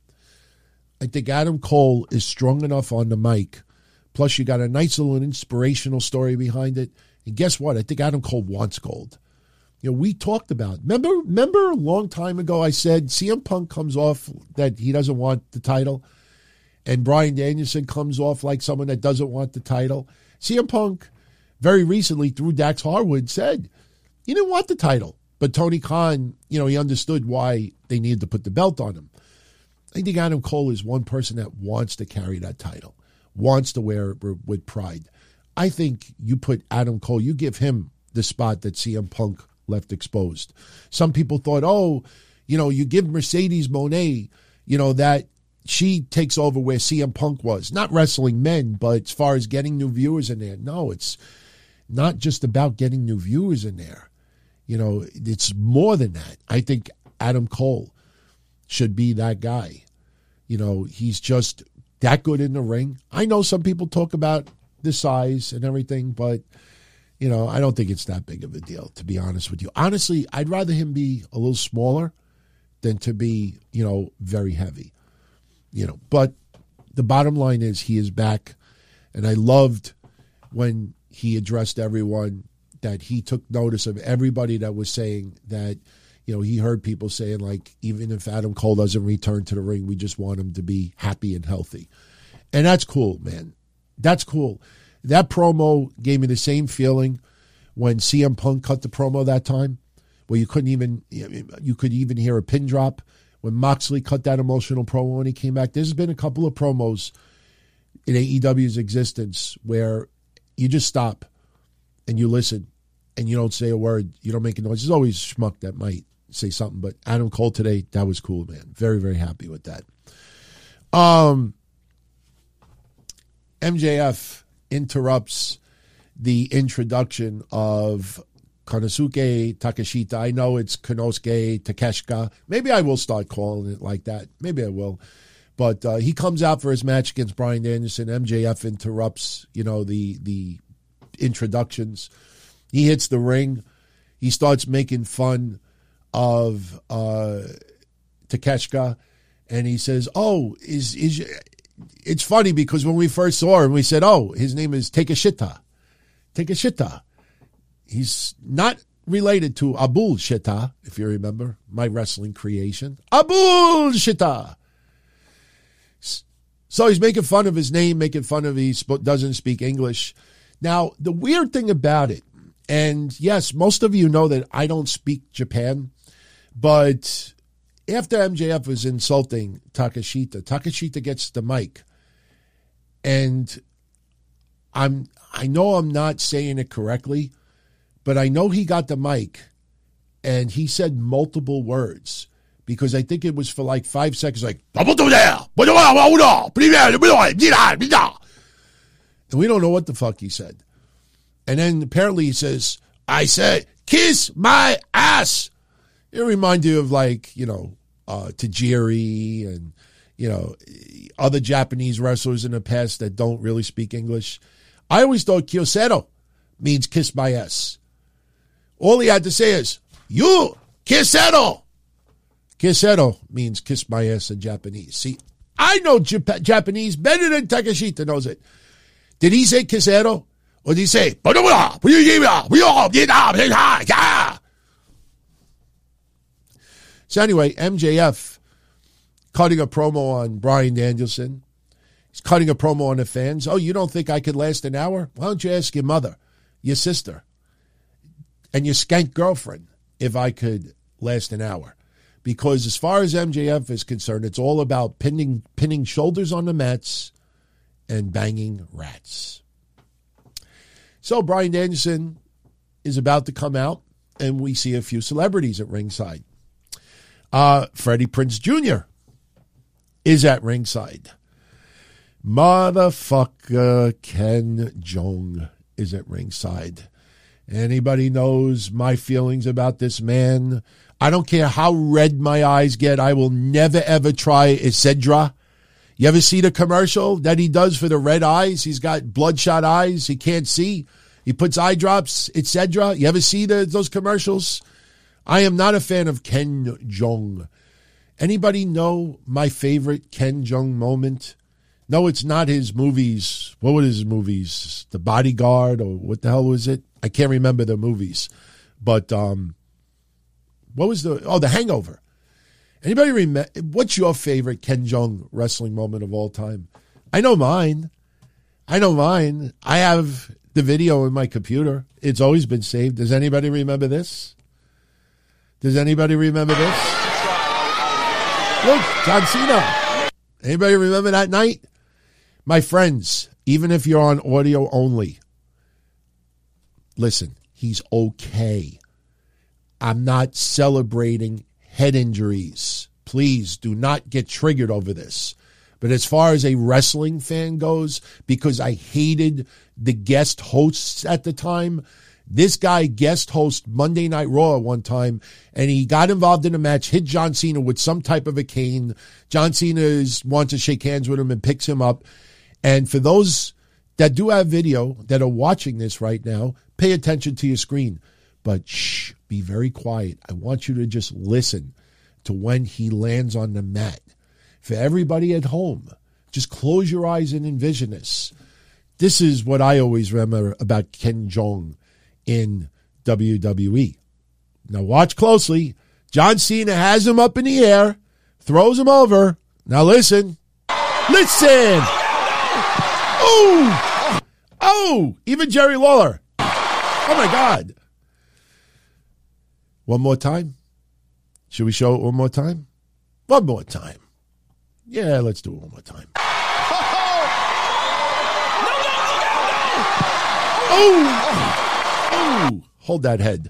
I think Adam Cole is strong enough on the mic. Plus, you got a nice little inspirational story behind it. And guess what? I think Adam Cole wants gold. You know, we talked about, remember, remember a long time ago I said C M Punk comes off that he doesn't want the title, and Bryan Danielson comes off like someone that doesn't want the title. C M Punk, very recently, through Dax Harwood, said he didn't want the title. But Tony Khan, you know, he understood why they needed to put the belt on him. I think Adam Cole is one person that wants to carry that title, wants to wear it with pride. I think you put Adam Cole, you give him the spot that C M Punk left exposed. Some people thought, oh, you know, you give Mercedes Moné, you know, that she takes over where C M Punk was. Not wrestling men, but as far as getting new viewers in there. No, it's not just about getting new viewers in there. You know, it's more than that. I think Adam Cole should be that guy. You know, he's just that good in the ring. I know some people talk about the size and everything, but, you know, I don't think it's that big of a deal, to be honest with you. Honestly, I'd rather him be a little smaller than to be, you know, very heavy. You know, but the bottom line is he is back, and I loved when he addressed everyone, that he took notice of everybody that was saying that, you know, he heard people saying, like, even if Adam Cole doesn't return to the ring, we just want him to be happy and healthy. And that's cool, man. That's cool. That promo gave me the same feeling when C M Punk cut the promo that time, where you couldn't even, you could even hear a pin drop. When Moxley cut that emotional promo when he came back, there's been a couple of promos in A E W's existence where you just stop and you listen and you don't say a word. You don't make a noise. There's always schmuck that might say something, but Adam Cole today, that was cool, man. Very, very happy with that. Um, M J F interrupts the introduction of Konosuke Takeshita. I know it's Konosuke Takeshita. Maybe I will start calling it like that. Maybe I will. But uh, he comes out for his match against Bryan Danielson. M J F interrupts, you know, the the introductions. He hits the ring. He starts making fun of uh, Takeshita, and he says, "Oh, is is." It's funny because when we first saw him, we said, "Oh, his name is Takeshita." Takeshita. He's not related to Abul Shita, if you remember, my wrestling creation. Abul Shita. So he's making fun of his name, making fun of he doesn't speak English. Now, the weird thing about it, and yes, most of you know that I don't speak Japan, but after M J F was insulting Takeshita, Takeshita gets the mic, and I'm I know I'm not saying it correctly, but I know he got the mic, and he said multiple words, because I think it was for like five seconds, like, and we don't know what the fuck he said. And then apparently he says, I said, kiss my ass. It reminds you of like, you know, uh, Tajiri and, you know, other Japanese wrestlers in the past that don't really speak English. I always thought Kyocero means kiss my ass. All he had to say is, you, Kyocero. Kyocero means kiss my ass in Japanese. See, I know Jap- Japanese better than Takeshita knows it. Did he say Kyocero? Or did he say, so anyway, M J F cutting a promo on Bryan Danielson. He's cutting a promo on the fans. Oh, you don't think I could last an hour? Why don't you ask your mother, your sister, and your skank girlfriend if I could last an hour? Because as far as M J F is concerned, it's all about pinning pinning shoulders on the mats and banging rats. So Bryan Danielson is about to come out, and we see a few celebrities at ringside. Uh, Freddie Prinze Junior is at ringside. Motherfucker Ken Jeong is at ringside. Anybody knows my feelings about this man? I don't care how red my eyes get. I will never, ever try Excedrin. You ever see the commercial that he does for the red eyes? He's got bloodshot eyes. He can't see. He puts eye drops, Excedrin. You ever see the, those commercials? I am not a fan of Ken Jeong. Anybody know my favorite Ken Jeong moment? No, it's not his movies. What were his movies? The Bodyguard, or what the hell was it? I can't remember the movies. But um, what was the, oh, The Hangover. Anybody remember, what's your favorite Ken Jeong wrestling moment of all time? I know mine. I know mine. I have the video in my computer. It's always been saved. Does anybody remember this? Does anybody remember this? Look, John Cena. Anybody remember that night? My friends, even if you're on audio only, listen, he's okay. I'm not celebrating head injuries. Please do not get triggered over this. But as far as a wrestling fan goes, because I hated the guest hosts at the time, this guy guest host Monday Night Raw one time, and he got involved in a match, hit John Cena with some type of a cane. John Cena is, wants to shake hands with him and picks him up. And for those that do have video that are watching this right now, pay attention to your screen. But shh, be very quiet. I want you to just listen to when he lands on the mat. For everybody at home, just close your eyes and envision this. This is what I always remember about Ken Jeong in W W E. Now watch closely. John Cena has him up in the air, throws him over. Now listen. Listen. Oh, oh, even Jerry Lawler. Oh, my God. One more time? Should we show it one more time? One more time. Yeah, let's do it one more time. Oh! Oh! Hold that head.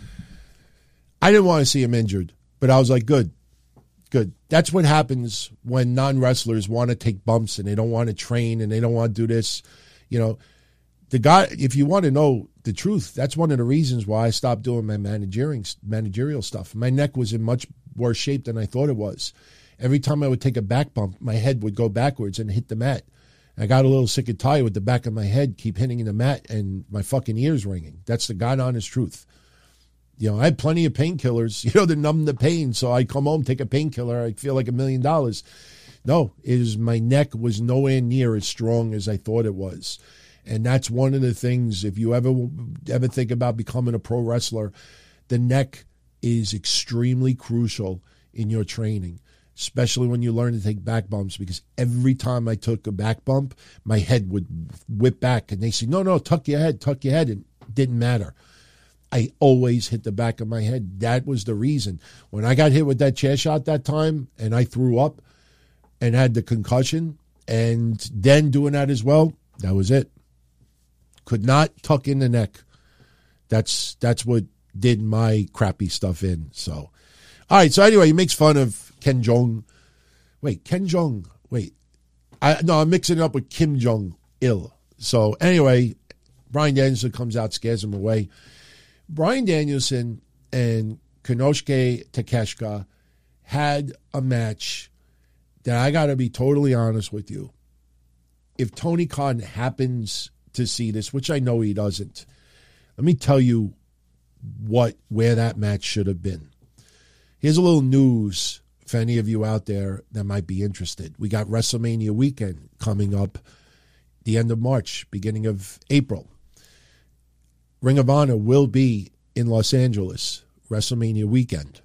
I didn't want to see him injured, but I was like, good. Good. That's what happens when non-wrestlers want to take bumps and they don't want to train and they don't want to do this. You know, the guy, if you want to know the truth, that's one of the reasons why I stopped doing my managerial, managerial stuff. My neck was in much worse shape than I thought it was. Every time I would take a back bump, my head would go backwards and hit the mat. I got a little sick and tired with the back of my head keep hitting the mat and my fucking ears ringing. That's the God honest truth. You know, I had plenty of painkillers, you know, to numb the pain. So I'd come home, take a painkiller. I'd feel like a million dollars. No, it was, my neck was nowhere near as strong as I thought it was. And that's one of the things, if you ever ever think about becoming a pro wrestler, the neck is extremely crucial in your training, especially when you learn to take back bumps, because every time I took a back bump, my head would whip back. And they say, no, no, tuck your head, tuck your head. And it didn't matter. I always hit the back of my head. That was the reason. When I got hit with that chair shot that time and I threw up and had the concussion and then doing that as well, that was it. Could not tuck in the neck. That's that's what did my crappy stuff in. So, all right. So anyway, he makes fun of Ken Jong. Wait, Ken Jong. Wait. I no, I'm mixing it up with Kim Jong-il. So anyway, Bryan Danielson comes out, scares him away. Bryan Danielson and Konosuke Takeshita had a match that I got to be totally honest with you. If Tony Khan happens to see this, which I know he doesn't, let me tell you what where that match should have been. Here's a little news for any of you out there that might be interested. We got WrestleMania weekend coming up the end of March, beginning of April. Ring of Honor will be in Los Angeles, WrestleMania weekend.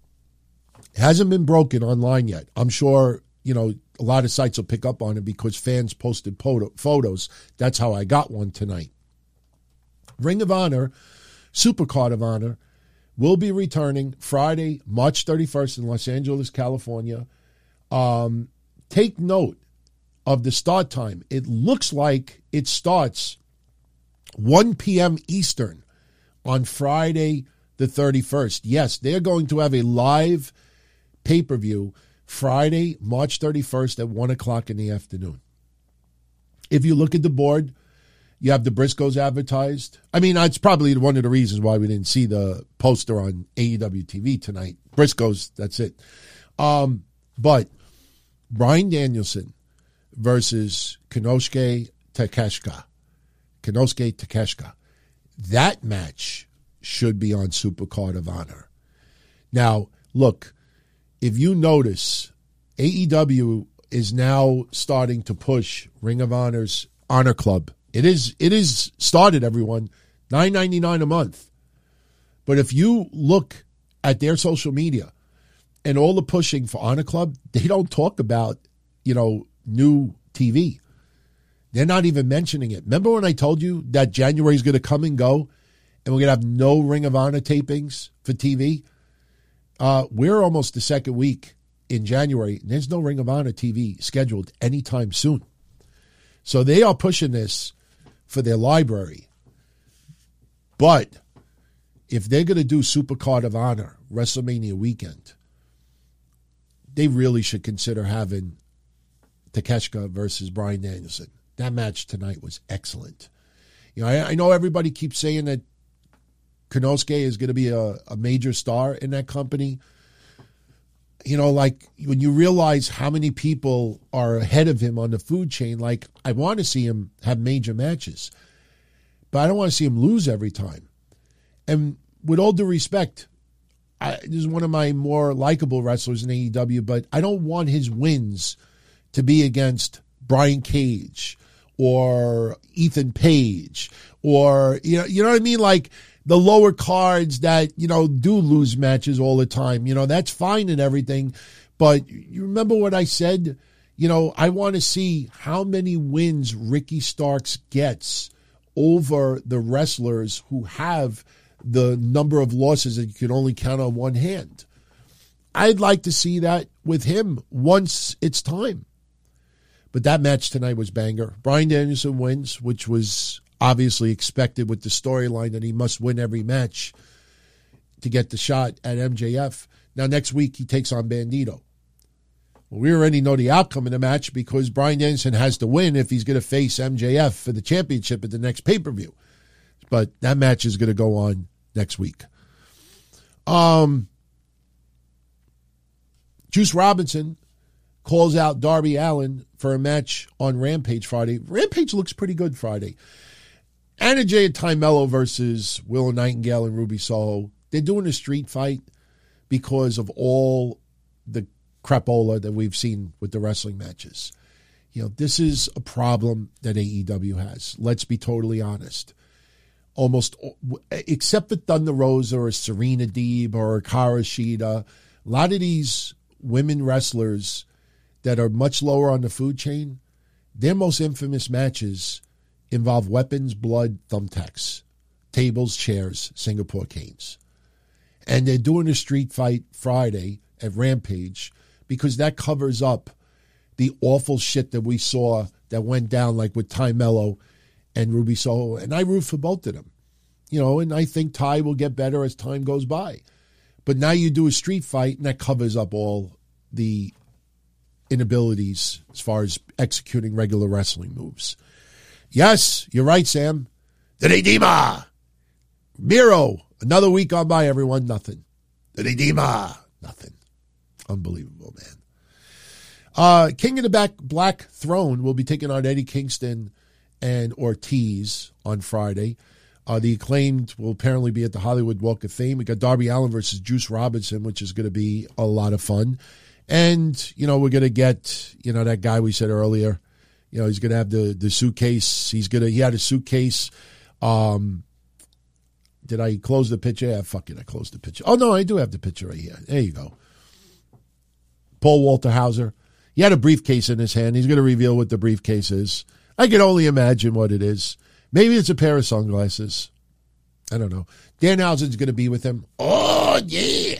It hasn't been broken online yet. I'm sure, you know, a lot of sites will pick up on it because fans posted photos. That's how I got one tonight. Ring of Honor, Supercard of Honor, will be returning Friday, March thirty-first in Los Angeles, California. Um, take note of the start time. It looks like it starts one p.m. Eastern on Friday the thirty-first. Yes, they're going to have a live pay-per-view Friday, March thirty-first at one o'clock in the afternoon. If you look at the board, you have the Briscoes advertised. I mean, it's probably one of the reasons why we didn't see the poster on A E W T V tonight. Briscoes, that's it. Um, but Bryan Danielson versus Konosuke Takeshita. Konosuke Takeshita. That match should be on Supercard of Honor. Now, look, if you notice, A E W is now starting to push Ring of Honor's Honor Club. It is it is started, everyone, nine ninety-nine a month. But if you look at their social media and all the pushing for Honor Club, they don't talk about, you know, new T V. They're not even mentioning it. Remember when I told you that January is going to come and go and we're going to have no Ring of Honor tapings for T V? Uh, we're almost the second week in January, and there's no Ring of Honor T V scheduled anytime soon. So they are pushing this for their library. But if they're going to do Supercard of Honor WrestleMania weekend, they really should consider having Takeshita versus Bryan Danielson. That match tonight was excellent. You know, I, I know everybody keeps saying that Konosuke is going to be a, a major star in that company. You know, like when you realize how many people are ahead of him on the food chain, like I want to see him have major matches, but I don't want to see him lose every time. And with all due respect, I, this is one of my more likable wrestlers in A E W, but I don't want his wins to be against Brian Cage or Ethan Page or, you know, you know what I mean? Like the lower cards that, you know, do lose matches all the time. You know, that's fine and everything. But you remember what I said? You know, I want to see how many wins Ricky Starks gets over the wrestlers who have the number of losses that you can only count on one hand. I'd like to see that with him once it's time. But that match tonight was banger. Bryan Danielson wins, which was obviously expected with the storyline that he must win every match to get the shot at M J F. Now, next week, he takes on Bandito. Well, we already know the outcome of the match because Bryan Danielson has to win if he's going to face M J F for the championship at the next pay-per-view. But that match is going to go on next week. Um, Juice Robinson calls out Darby Allin for a match on Rampage Friday. Rampage looks pretty good Friday. Anna Jay and Ty Mello versus Willow Nightingale and Ruby Soho. They're doing a street fight because of all the crapola that we've seen with the wrestling matches. You know, this is a problem that A E W has. Let's be totally honest. Almost, except for Thunder Rosa or Serena Deeb or Hikaru Shida, a lot of these women wrestlers that are much lower on the food chain, their most infamous matches involve weapons, blood, thumbtacks, tables, chairs, Singapore canes. And they're doing a street fight Friday at Rampage because that covers up the awful shit that we saw that went down, like with Ty Mello and Ruby Soho. And I root for both of them. You know, and I think Ty will get better as time goes by. But now you do a street fight, and that covers up all the inabilities as far as executing regular wrestling moves. Yes, you're right, Sam. The Nedima. Miro. Another week on by, everyone. Nothing. The Nedima. Nothing. Unbelievable, man. Uh, King of the Back Black Throne will be taking on Eddie Kingston and Ortiz on Friday. Uh, the Acclaimed will apparently be at the Hollywood Walk of Fame. We got Darby Allin versus Juice Robinson, which is going to be a lot of fun. And, you know, we're going to get, you know, that guy we said earlier. You know, he's going to have the, the suitcase. He's going to, he had a suitcase. Um, did I close the picture? Yeah, fuck it. I closed the picture. Oh, no, I do have the picture right here. There you go. Paul Walter Hauser. He had a briefcase in his hand. He's going to reveal what the briefcase is. I can only imagine what it is. Maybe it's a pair of sunglasses. I don't know. Danhausen's going to be with him. Oh, yeah.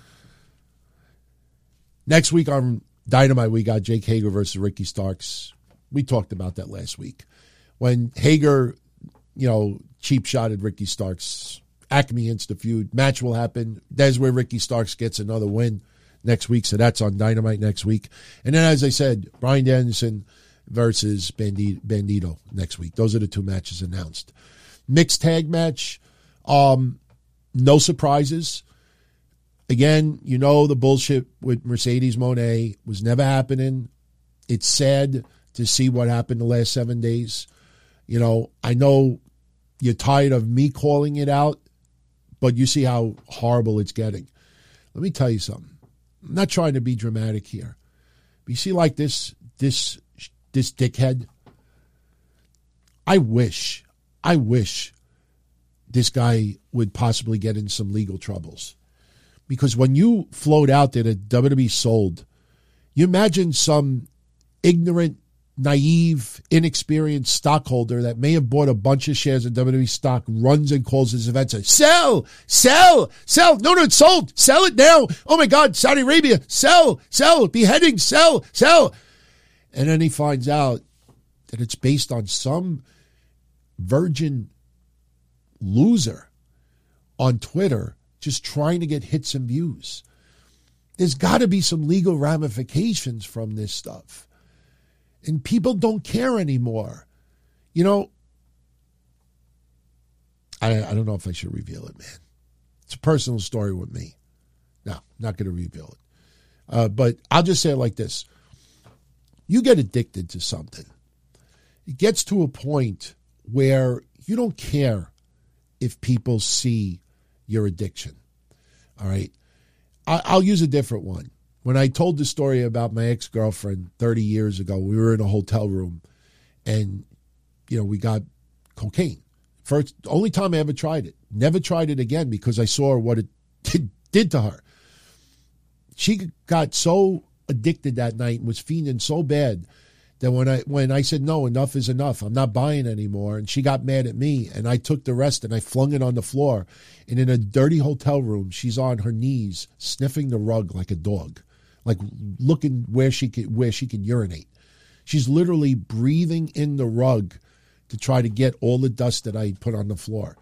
Next week on Dynamite, we got Jake Hager versus Ricky Starks. We talked about that last week. When Hager, you know, cheap shot at Ricky Starks, Acme Insta feud, match will happen. That's where Ricky Starks gets another win next week. So that's on Dynamite next week. And then, as I said, Bryan Danielson versus Bandito, Bandito next week. Those are the two matches announced. Mixed tag match, um, no surprises. Again, you know the bullshit with Mercedes Moné was never happening. It's sad to see what happened the last seven days. You know, I know you're tired of me calling it out, but you see how horrible it's getting. Let me tell you something. I'm not trying to be dramatic here. But you see like this, this, this dickhead? I wish, I wish this guy would possibly get in some legal troubles. Because when you float out there that W W E sold, you imagine some ignorant, naive, inexperienced stockholder that may have bought a bunch of shares of W W E stock, runs and calls his event, says, sell, sell, sell. No, no, it's sold. Sell it now. Oh, my God, Saudi Arabia, sell, sell, beheading, sell, sell. And then he finds out that it's based on some virgin loser on Twitter just trying to get hits and views. There's got to be some legal ramifications from this stuff. And people don't care anymore. You know, I, I don't know if I should reveal it, man. It's a personal story with me. No, not going to reveal it. Uh, but I'll just say it like this. You get addicted to something. It gets to a point where you don't care if people see your addiction. All right? I, I'll use a different one. When I told the story about my ex-girlfriend thirty years ago, we were in a hotel room and, you know, we got cocaine. First, only time I ever tried it. Never tried it again because I saw what it did, did to her. She got so addicted that night and was fiending so bad that when I when I said, no, enough is enough, I'm not buying anymore, and she got mad at me, and I took the rest and I flung it on the floor, and in a dirty hotel room, she's on her knees sniffing the rug like a dog, like looking where she could where she could urinate. She's literally breathing in the rug to try to get all the dust that I put on the floor.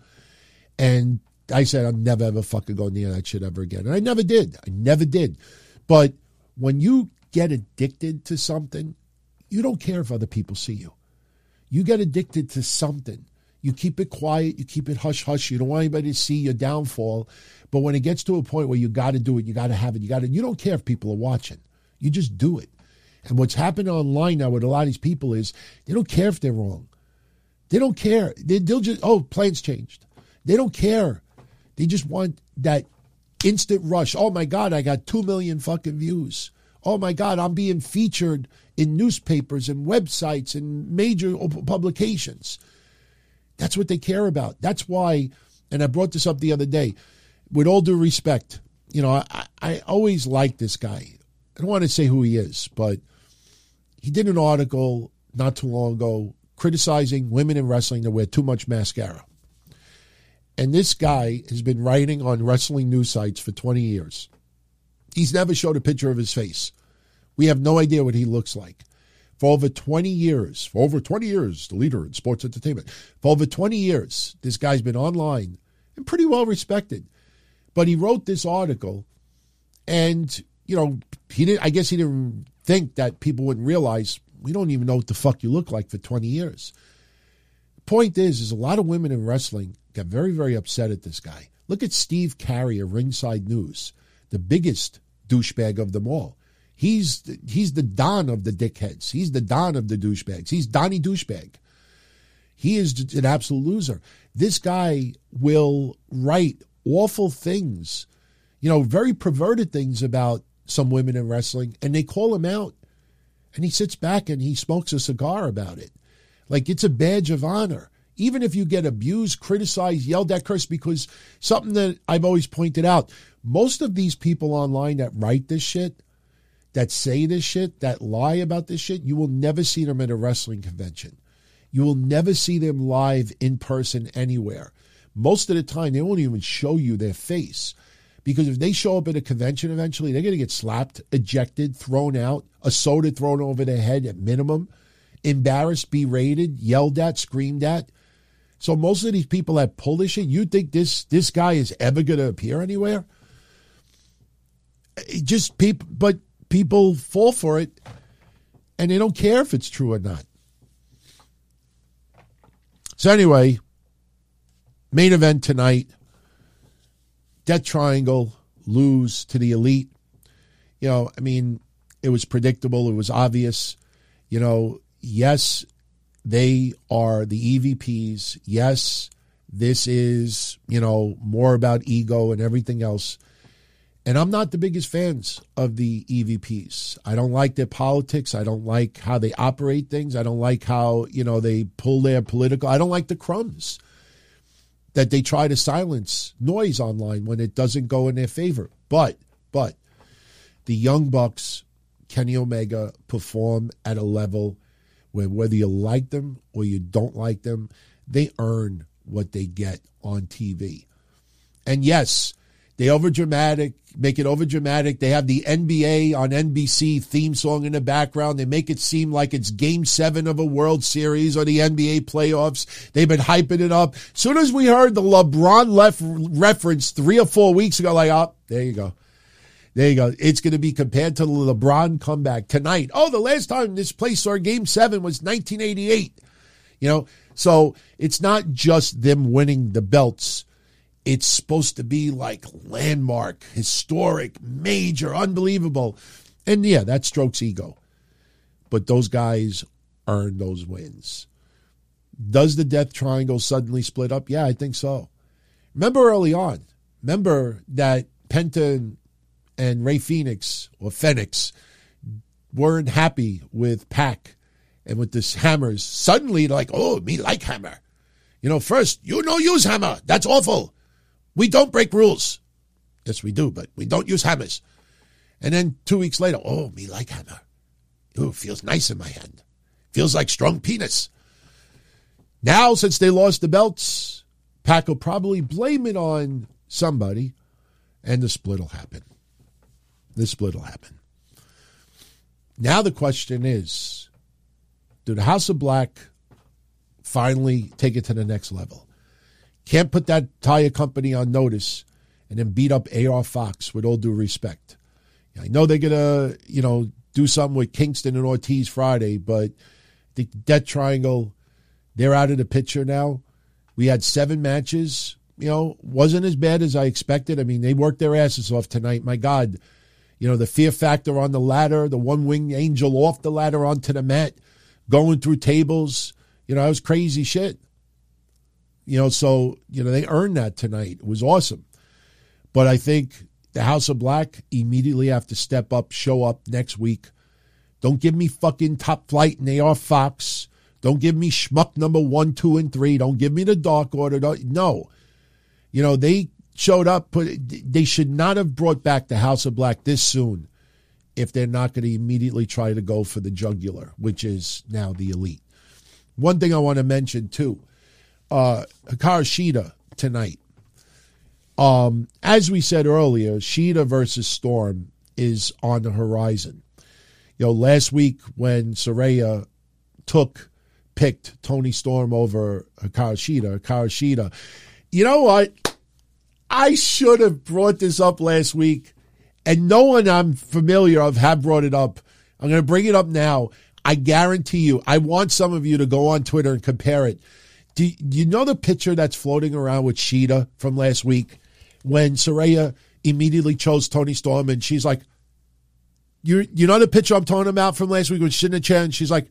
And I said, I'm never, ever fucking going near that shit ever again. And I never did. I never did. But when you get addicted to something, you don't care if other people see you. You get addicted to something. You keep it quiet. You keep it hush-hush. You don't want anybody to see your downfall. But when it gets to a point where you got to do it, you got to have it, you got to, you don't care if people are watching. You just do it. And what's happening online now with a lot of these people is they don't care if they're wrong. They don't care. They, they'll just, oh, plans changed. They don't care. They just want that instant rush. Oh, my God, I got two million fucking views. Oh, my God, I'm being featured in newspapers and websites and major publications. That's what they care about. That's why, and I brought this up the other day, with all due respect, you know, I, I always liked this guy. I don't want to say who he is, but he did an article not too long ago criticizing women in wrestling that wear too much mascara. And this guy has been writing on wrestling news sites for twenty years. He's never showed a picture of his face. We have no idea what he looks like. For over twenty years, for over twenty years, the leader in sports entertainment, for over twenty years, this guy's been online and pretty well respected. But he wrote this article, and, you know, he didn't, I guess he didn't think that people wouldn't realize we don't even know what the fuck you look like for twenty years. Point is, is a lot of women in wrestling got very, very upset at this guy. Look at Steve Carey of Ringside News, the biggest douchebag of them all. He's he's the Don of the dickheads. He's the Don of the douchebags. He's Donnie Douchebag. He is an absolute loser. This guy will write awful things, you know, very perverted things about some women in wrestling, and they call him out. And he sits back and he smokes a cigar about it. Like it's a badge of honor. Even if you get abused, criticized, yelled at, cursed, because something that I've always pointed out, most of these people online that write this shit, that say this shit, that lie about this shit, you will never see them at a wrestling convention. You will never see them live in person anywhere. Most of the time, they won't even show you their face. Because if they show up at a convention eventually, they're going to get slapped, ejected, thrown out, a soda thrown over their head at minimum, embarrassed, berated, yelled at, screamed at. So most of these people that pull this shit, you think this this guy is ever going to appear anywhere? It just people, but people fall for it, and they don't care if it's true or not. So anyway, main event tonight. Death Triangle lose to the Elite. You know, I mean, it was predictable. It was obvious. You know, yes, they are the E V Ps. Yes, this is, you know, more about ego and everything else. And I'm not the biggest fans of the E V Ps. I don't like their politics. I don't like how they operate things. I don't like how, you know, they pull their political. I don't like the crumbs that they try to silence noise online when it doesn't go in their favor. But, but, the Young Bucks, Kenny Omega, perform at a level where whether you like them or you don't like them, they earn what they get on T V. And yes, they overdramatic, make it overdramatic. They have the N B A on N B C theme song in the background. They make it seem like it's game seven of a World Series or the N B A playoffs. They've been hyping it up. As soon as we heard the LeBron left reference three or four weeks ago, like, oh, there you go. There you go. It's going to be compared to the LeBron comeback tonight. Oh, the last time this place saw game seven was nineteen eighty-eight. You know, so it's not just them winning the belts. It's supposed to be like landmark, historic, major, unbelievable. And yeah, that strokes ego. But those guys earn those wins. Does the Death Triangle suddenly split up? Yeah, I think so. Remember early on, remember that Penta and, and Ray Phoenix, or Phoenix, weren't happy with Pac and with this Hammers. Suddenly, they're like, oh, me like Hammer. You know, first, you no use Hammer. That's awful. We don't break rules. Yes, we do, but we don't use hammers. And then two weeks later, oh, me like hammer. Ooh, feels nice in my hand. Feels like strong penis. Now, since they lost the belts, Pac will probably blame it on somebody, and the split will happen. The split will happen. Now the question is, do the House of Black finally take it to the next level? Can't put that tire company on notice and then beat up A R Fox, with all due respect. I know they're going to, you know, do something with Kingston and Ortiz Friday, but the Death Triangle, they're out of the picture now. We had seven matches. You know, wasn't as bad as I expected. I mean, they worked their asses off tonight. My God, you know, the fear factor on the ladder, the one-winged angel off the ladder onto the mat, going through tables. You know, that was crazy shit. You know, so, you know, they earned that tonight. It was awesome. But I think the House of Black immediately have to step up, show up next week. Don't give me fucking Top Flight and A R Fox. Don't give me schmuck number one, two, and three. Don't give me the Dark Order. Don't, no. You know, they showed up. But they should not have brought back the House of Black this soon if they're not going to immediately try to go for the jugular, which is now the Elite. One thing I want to mention, too, uh, Hikaru Shida tonight. Um, as we said earlier, Shida versus Storm is on the horizon. You know, last week when Saraya took, picked Toni Storm over Hikaru Shida, Hikaru Shida, you know what? I should have brought this up last week, and no one I'm familiar of have brought it up. I'm going to bring it up now. I guarantee you, I want some of you to go on Twitter and compare it. Do, do you know the picture that's floating around with Shida from last week? When Saraya immediately chose Toni Storm, and she's like, you you know the picture I'm talking about from last week when she's in the chair, and she's like,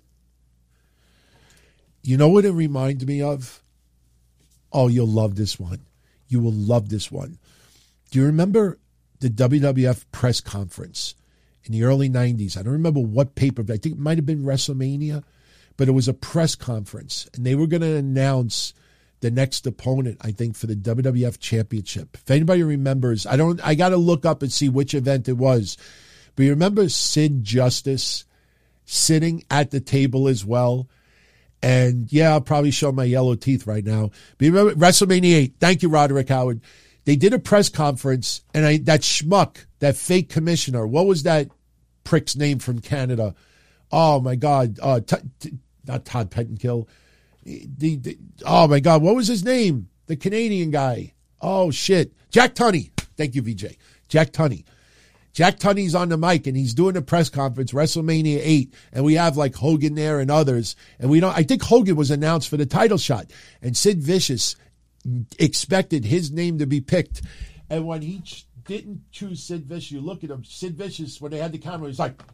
you know what it reminded me of? Oh, you'll love this one. You will love this one. Do you remember the W W F press conference in the early nineties? I don't remember what paper, but I think it might have been WrestleMania, but it was a press conference, and they were going to announce the next opponent, I think, for the W W F Championship. If anybody remembers, I don't. I got to look up and see which event it was. But you remember Sid Justice sitting at the table as well? And yeah, I'll probably show my yellow teeth right now. But you remember WrestleMania eight? Thank you, Roderick Howard. They did a press conference, and I, that schmuck, that fake commissioner, what was that prick's name from Canada? Oh, my God. Uh, t- t- not Todd Pettengill. The, the, oh, my God. What was his name? The Canadian guy. Oh, shit. Jack Tunney. Thank you, V J. Jack Tunney. Jack Tunney's on the mic, and he's doing a press conference, WrestleMania eight, and we have, like, Hogan there and others. And we don't. I think Hogan was announced for the title shot, and Sid Vicious expected his name to be picked. And when he ch- didn't choose Sid Vicious, you look at him, Sid Vicious, when they had the camera, he's like,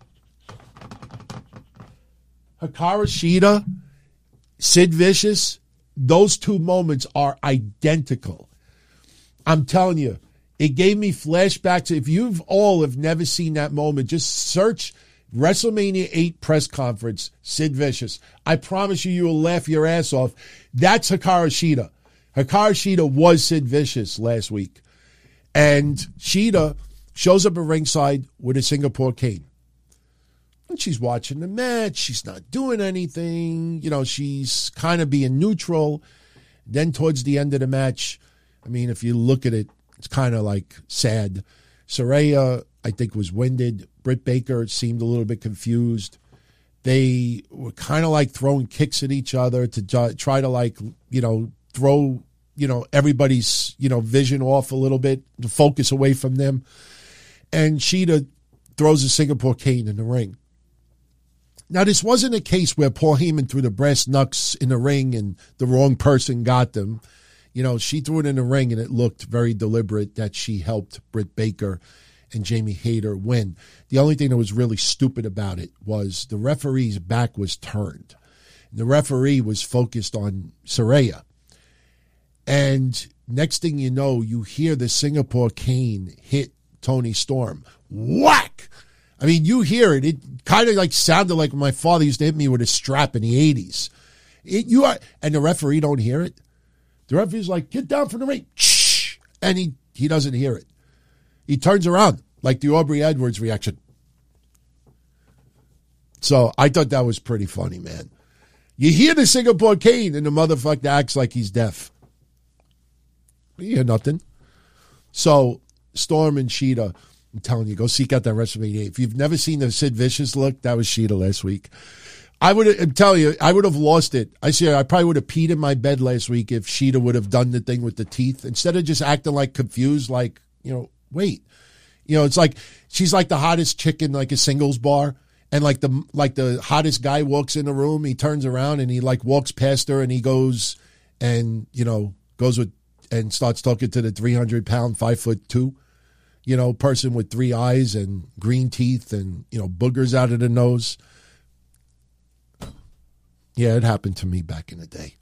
Hikaru Shida, Sid Vicious, those two moments are identical. I'm telling you, it gave me flashbacks. If you've all have never seen that moment, just search WrestleMania eight press conference, Sid Vicious. I promise you, you will laugh your ass off. That's Hikaru Shida. Hikaru Shida was Sid Vicious last week. And Shida shows up at ringside with a Singapore cane. And she's watching the match. She's not doing anything. You know, she's kind of being neutral. Then towards the end of the match, I mean, if you look at it, it's kind of like sad. Saraya, I think, was winded. Britt Baker seemed a little bit confused. They were kind of like throwing kicks at each other to try to, like, you know, throw, you know, everybody's, you know, vision off a little bit, to focus away from them. And Shida throws a Singapore cane in the ring. Now, this wasn't a case where Paul Heyman threw the brass knucks in the ring and the wrong person got them. You know, she threw it in the ring, and it looked very deliberate that she helped Britt Baker and Jamie Hayter win. The only thing that was really stupid about it was the referee's back was turned. The referee was focused on Saraya. And next thing you know, you hear the Singapore cane hit Toni Storm. Whack! I mean, you hear it. It kind of like sounded like when my father used to hit me with a strap in the eighties. It, you are, and the referee don't hear it. The referee's like, get down from the ring. Shh! And he, he doesn't hear it. He turns around like the Aubrey Edwards reaction. So I thought that was pretty funny, man. You hear the Singapore cane, and the motherfucker acts like he's deaf. You hear nothing. So, Storm and Sheeta, I'm telling you, go seek out that WrestleMania. If you've never seen the Sid Vicious look, that was Sheeta last week. I would, I'm telling you, I would have lost it. I see. I probably would have peed in my bed last week if Sheeta would have done the thing with the teeth instead of just acting like confused. Like, you know, wait, you know, it's like she's like the hottest chick in like a singles bar, and like the like the hottest guy walks in the room. He turns around and he like walks past her and he goes and you know goes with and starts talking to the three hundred pound, five foot two, you know, person with three eyes and green teeth and you know boogers out of the nose. Yeah, it happened to me back in the day.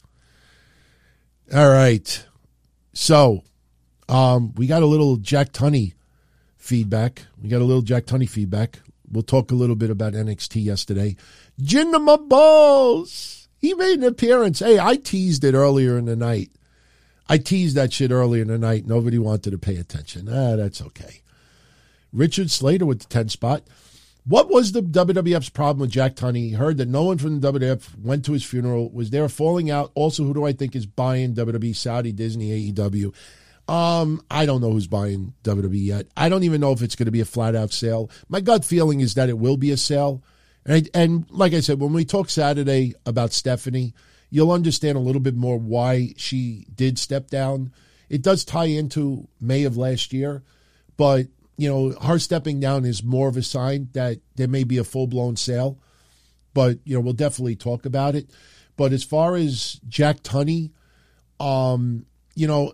All right. So, um, we got a little Jack Tunney feedback. We got a little Jack Tunney feedback. We'll talk a little bit about N X T yesterday. Jinder Mahal. He made an appearance. Hey, I teased it earlier in the night. I teased that shit earlier in the night. Nobody wanted to pay attention. Ah, that's okay. Richard Slater with the ten spot. What was the W W F's problem with Jack Tunney? He heard that no one from the W W F went to his funeral. Was there a falling out? Also, who do I think is buying W W E, Saudi, Disney, A E W? Um, I don't know who's buying W W E yet. I don't even know if it's going to be a flat-out sale. My gut feeling is that it will be a sale. And, I, and like I said, when we talk Saturday about Stephanie, you'll understand a little bit more why she did step down. It does tie into May of last year, but you know, her stepping down is more of a sign that there may be a full-blown sale. But, you know, we'll definitely talk about it. But as far as Jack Tunney, um, you know,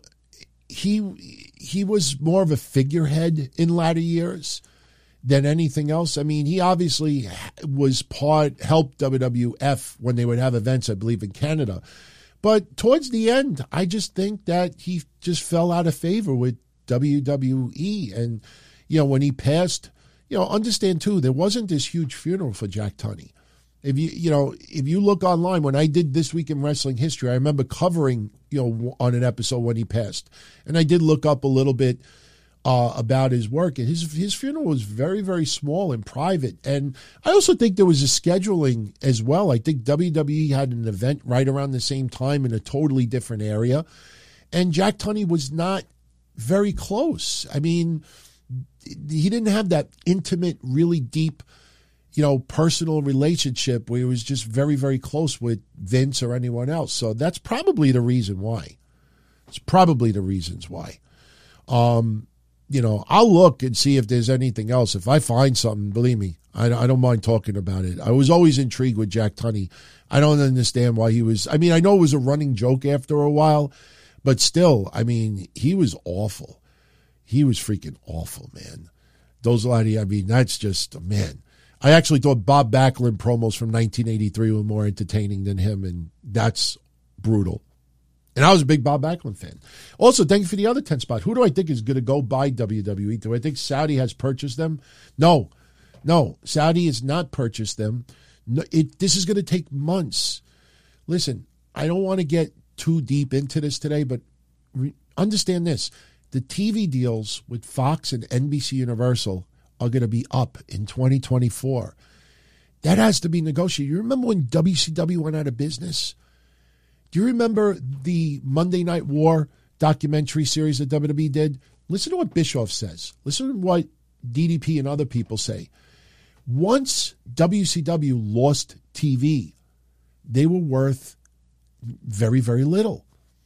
he he was more of a figurehead in latter years than anything else. I mean, he obviously was part, helped W W F when they would have events, I believe, in Canada. But towards the end, I just think that he just fell out of favor with W W E. And, you know, when he passed, you know, understand too, there wasn't this huge funeral for Jack Tunney. If you, you know, if you look online, when I did This Week in Wrestling History, I remember covering, you know, on an episode when he passed. And I did look up a little bit uh, about his work. And his, his funeral was very, very small and private. And I also think there was a scheduling as well. I think W W E had an event right around the same time in a totally different area. And Jack Tunney was not very close. I mean, he didn't have that intimate, really deep, you know, personal relationship where he was just very, very close with Vince or anyone else. So that's probably the reason why. It's probably the reasons why. Um, you know, I'll look and see if there's anything else. If I find something, believe me, I, I don't mind talking about it. I was always intrigued with Jack Tunney. I don't understand why he was, I mean, I know it was a running joke after a while, but still, I mean, he was awful. He was freaking awful, man. Those lady, I mean, that's just, man. I actually thought Bob Backlund promos from nineteen eighty-three were more entertaining than him, and that's brutal. And I was a big Bob Backlund fan. Also, thank you for the other ten spot. Who do I think is going to go buy W W E? Do I think Saudi has purchased them? No. No, Saudi has not purchased them. No, it, this is going to take months. Listen, I don't want to get too deep into this today, but re- understand this. The T V deals with Fox and N B C Universal are going to be up in twenty twenty-four. That has to be negotiated. You remember when W C W went out of business? Do you remember the Monday Night War documentary series that W W E did? Listen to what Bischoff says. Listen to what D D P and other people say. Once W C W lost T V, they were worth very, very little.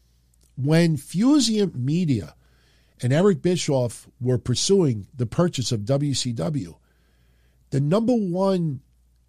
When Fusion Media and Eric Bischoff were pursuing the purchase of W C W, the number one,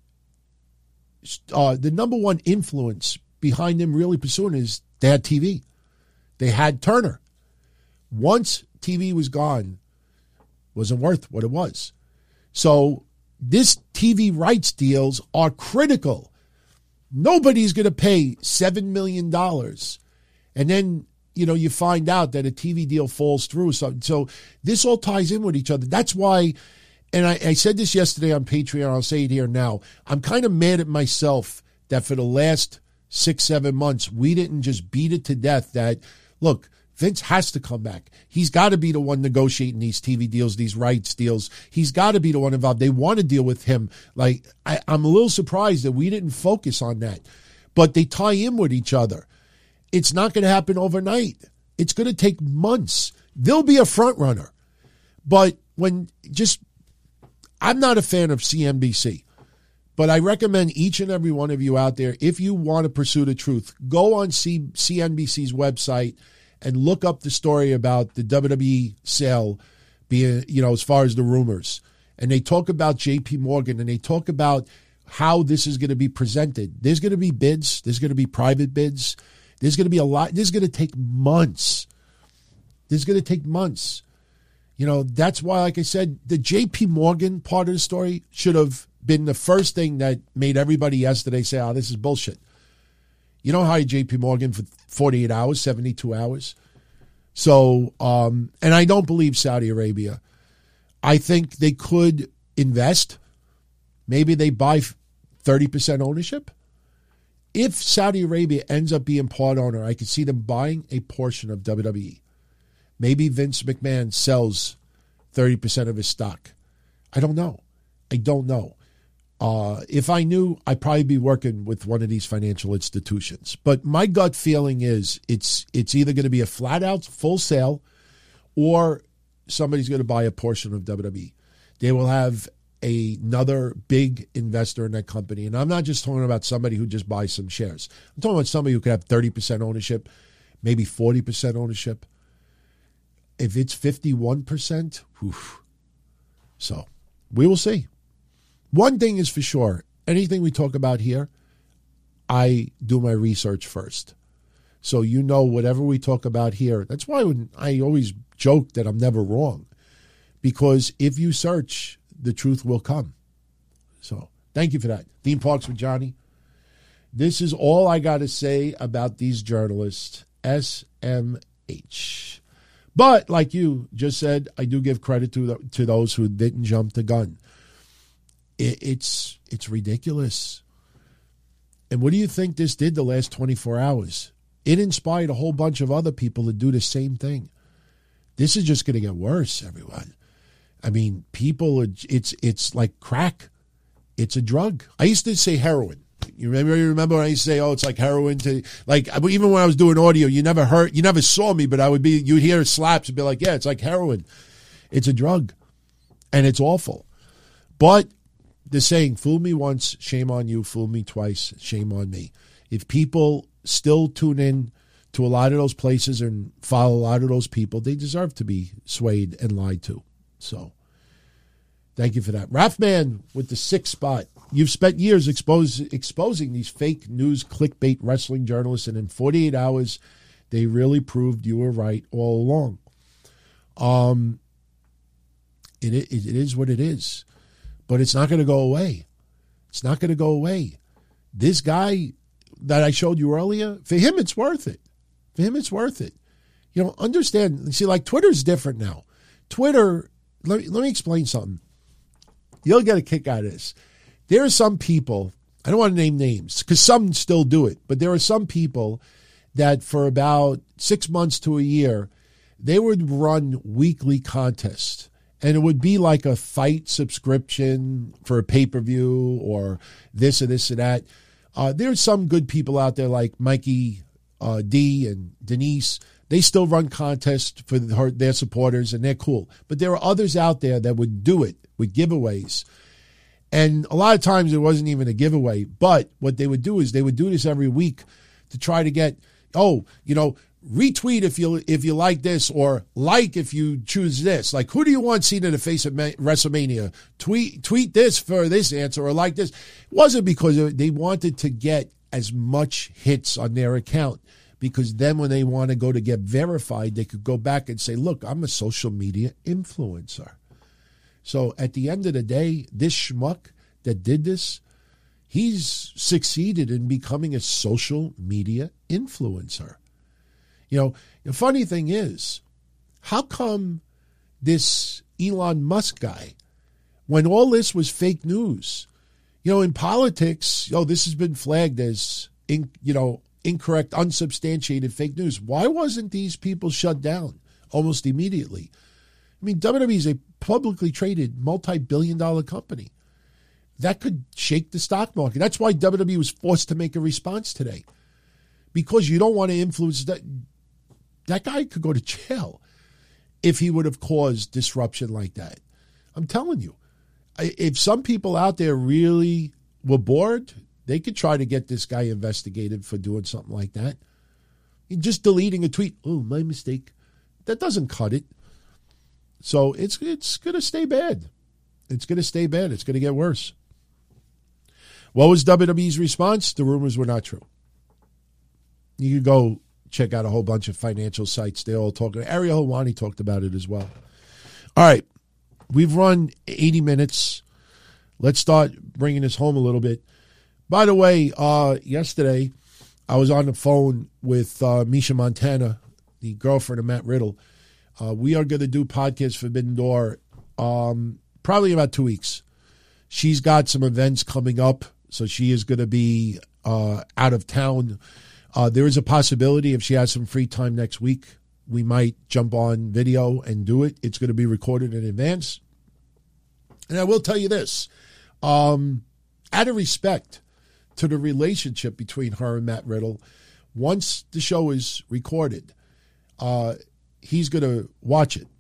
uh, the number one influence behind them really pursuing is they had T V. They had Turner. Once T V was gone, wasn't worth what it was. So this T V rights deals are critical. Nobody's going to pay seven million dollars. And then, you know, you find out that a T V deal falls through. So, so this all ties in with each other. That's why, and I, I said this yesterday on Patreon, I'll say it here now. I'm kind of mad at myself that for the last six, seven months, we didn't just beat it to death that, look, Vince has to come back. He's got to be the one negotiating these T V deals, these rights deals. He's got to be the one involved. They want to deal with him. Like, I, I'm a little surprised that we didn't focus on that. but they tie in with each other. It's not going to happen overnight. It's going to take months. They'll be a front runner. But when just, I'm not a fan of C N B C, but I recommend each and every one of you out there, if you want to pursue the truth, go on C- CNBC's website and look up the story about the W W E sale being, you know, as far as the rumors. And they talk about J P Morgan, and they talk about how this is going to be presented. There's going to be bids. There's going to be private bids. There's going to be a lot. This is going to take months. This is going to take months. You know, that's why, like I said, the J P Morgan part of the story should have been the first thing that made everybody yesterday say, oh, this is bullshit. You don't hire J P Morgan for forty-eight hours, seventy-two hours. So, um, and I don't believe Saudi Arabia. I think they could invest. Maybe they buy thirty percent ownership. If Saudi Arabia ends up being part owner, I could see them buying a portion of W W E. Maybe Vince McMahon sells thirty percent of his stock. I don't know. I don't know. Uh, if I knew, I'd probably be working with one of these financial institutions. But my gut feeling is it's it's either going to be a flat-out full sale, or somebody's going to buy a portion of W W E. They will have a, another big investor in that company. And I'm not just talking about somebody who just buys some shares. I'm talking about somebody who could have thirty percent ownership, maybe forty percent ownership. If it's fifty-one percent, whew. So we will see. One thing is for sure, anything we talk about here, I do my research first. So you know whatever we talk about here, that's why when I always joke that I'm never wrong. Because if you search, the truth will come. So thank you for that. Theme Parks with Johnny. This is all I got to say about these journalists, S M H. But like you just said, I do give credit to the, to those who didn't jump the gun. It, it's it's ridiculous. And what do you think this did the last twenty-four hours? It inspired a whole bunch of other people to do the same thing. This is just going to get worse, everyone. I mean, people, it's it's like crack. It's a drug. I used to say heroin. You remember, you remember when I used to say, oh, it's like heroin to, like, even when I was doing audio, you never heard, you never saw me, but I would be, you'd hear slaps and be like, yeah, it's like heroin. It's a drug. And it's awful. But the saying, fool me once, shame on you. Fool me twice, shame on me. If people still tune in to a lot of those places and follow a lot of those people, they deserve to be swayed and lied to. So, thank you for that. Raffman with the sixth spot. You've spent years expose, exposing these fake news clickbait wrestling journalists, and in forty-eight hours, they really proved you were right all along. Um, it, it, it is what it is. But it's not going to go away. It's not going to go away. This guy that I showed you earlier, for him, it's worth it. For him, it's worth it. You know, understand. See, like, Twitter's different now. Twitter, let me, let me explain something. You'll get a kick out of this. There are some people, I don't want to name names, because some still do it, but there are some people that for about six months to a year, they would run weekly contests. And it would be like a fight subscription for a pay-per-view or this or this or that. Uh, there's some good people out there like Mikey uh, D and Denise. They still run contests for her, their supporters, and they're cool. But there are others out there that would do it with giveaways. And a lot of times it wasn't even a giveaway. But what they would do is they would do this every week to try to get, oh, you know, retweet if you if you like this, or like if you choose this. Like, who do you want seen in the face of WrestleMania? Tweet tweet this for this answer, or like this. It wasn't because they wanted to get as much hits on their account, because then when they want to go to get verified, they could go back and say, look, I'm a social media influencer. So at the end of the day, this schmuck that did this, he's succeeded in becoming a social media influencer. You know, the funny thing is, how come this Elon Musk guy, when all this was fake news, you know, in politics, oh, this has been flagged as, in, you know, incorrect, unsubstantiated fake news. Why wasn't these people shut down almost immediately? I mean, W W E is a publicly traded multi-billion dollar company. that could shake the stock market. That's why W W E was forced to make a response today, because you don't want to influence that. That guy could go to jail if he would have caused disruption like that. I'm telling you, if some people out there really were bored, they could try to get this guy investigated for doing something like that. Just deleting a tweet, oh, my mistake. That doesn't cut it. So it's it's going to stay bad. It's going to stay bad. It's going to get worse. What was W W E's response? The rumors were not true. You could go check out a whole bunch of financial sites. They're all talking. Ariel Helwani talked about it as well. All right. We've run eighty minutes. Let's start bringing this home a little bit. By the way, uh, yesterday I was on the phone with uh, Misha Montana, the girlfriend of Matt Riddle. Uh, we are going to do Podcast Forbidden Door um, probably in about two weeks. She's got some events coming up, so she is going to be uh, out of town. Uh, there is a possibility if she has some free time next week, we might jump on video and do it. It's going to be recorded in advance. And I will tell you this, um, out of respect to the relationship between her and Matt Riddle, once the show is recorded, uh, he's going to watch it.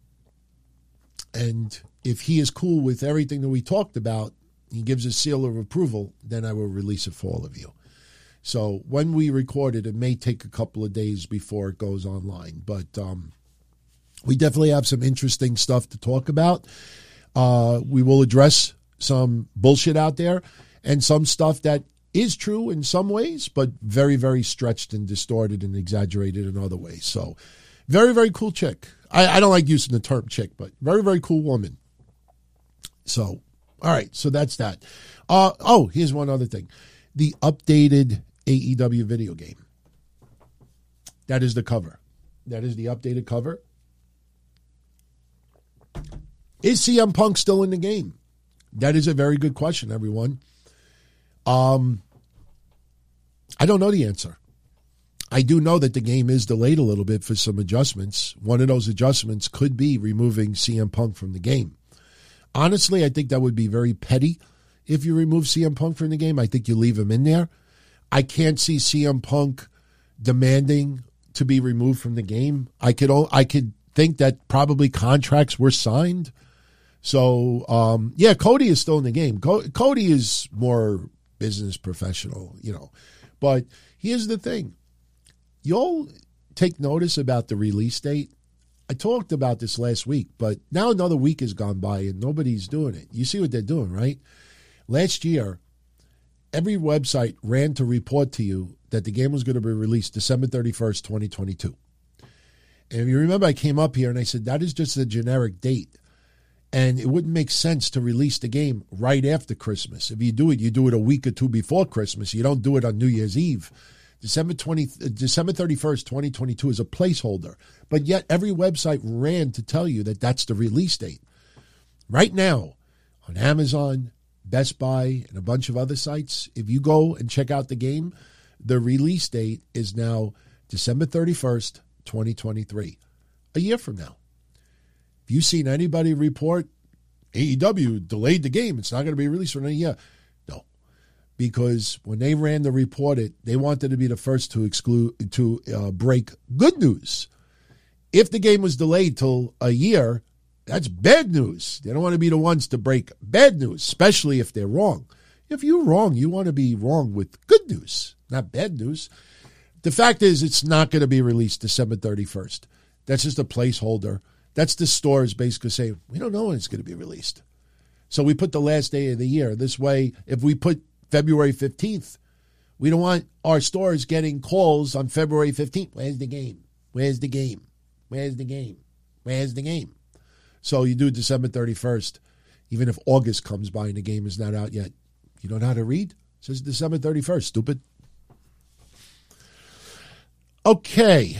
And if he is cool with everything that we talked about, he gives a seal of approval, then I will release it for all of you. So when we record it, it may take a couple of days before it goes online. But um, we definitely have some interesting stuff to talk about. Uh, we will address some bullshit out there and some stuff that is true in some ways, but very, very stretched and distorted and exaggerated in other ways. So very, very cool chick. I, I don't like using the term chick, but very, very cool woman. So, all right. So that's that. Uh, oh, here's one other thing. The updated A E W video game. That is the cover. That is the updated cover. Is C M Punk still in the game? That is a very good question, everyone. Um, I don't know the answer. I do know that the game is delayed a little bit for some adjustments. One of those adjustments could be removing C M Punk from the game. Honestly, I think that would be very petty if you remove C M Punk from the game. I think you leave him in there. I can't see C M Punk demanding to be removed from the game. I could I could think that probably contracts were signed. So, um, yeah, Cody is still in the game. Co- Cody is more business professional, you know. But here's the thing. You'll take notice about the release date. I talked about this last week, but now another week has gone by and nobody's doing it. You see what they're doing, right? Last year, every website ran to report to you that the game was going to be released December thirty-first, twenty twenty-two. And if you remember, I came up here and I said, that is just a generic date. And it wouldn't make sense to release the game right after Christmas. If you do it, you do it a week or two before Christmas. You don't do it on New Year's Eve. December twentieth, December thirty-first, twenty twenty-two is a placeholder. But yet every website ran to tell you that that's the release date. Right now, on Amazon, Best Buy, and a bunch of other sites, if you go and check out the game, the release date is now December thirty-first, twenty twenty-three, a year from now. If you've seen anybody report A E W delayed the game, it's not going to be released for another year. No, because when they ran the report, it they wanted to be the first to exclude to uh, break good news. If the game was delayed till a year, that's bad news. They don't want to be the ones to break bad news, especially if they're wrong. If you're wrong, you want to be wrong with good news, not bad news. The fact is, it's not going to be released December thirty-first. That's just a placeholder. That's the stores basically saying, we don't know when it's going to be released. So we put the last day of the year. This way, if we put February fifteenth, we don't want our stores getting calls on February fifteenth. Where's the game? Where's the game? Where's the game? Where's the game? So you do December thirty-first, even if August comes by and the game is not out yet. You don't know how to read? It says December thirty-first, stupid. Okay.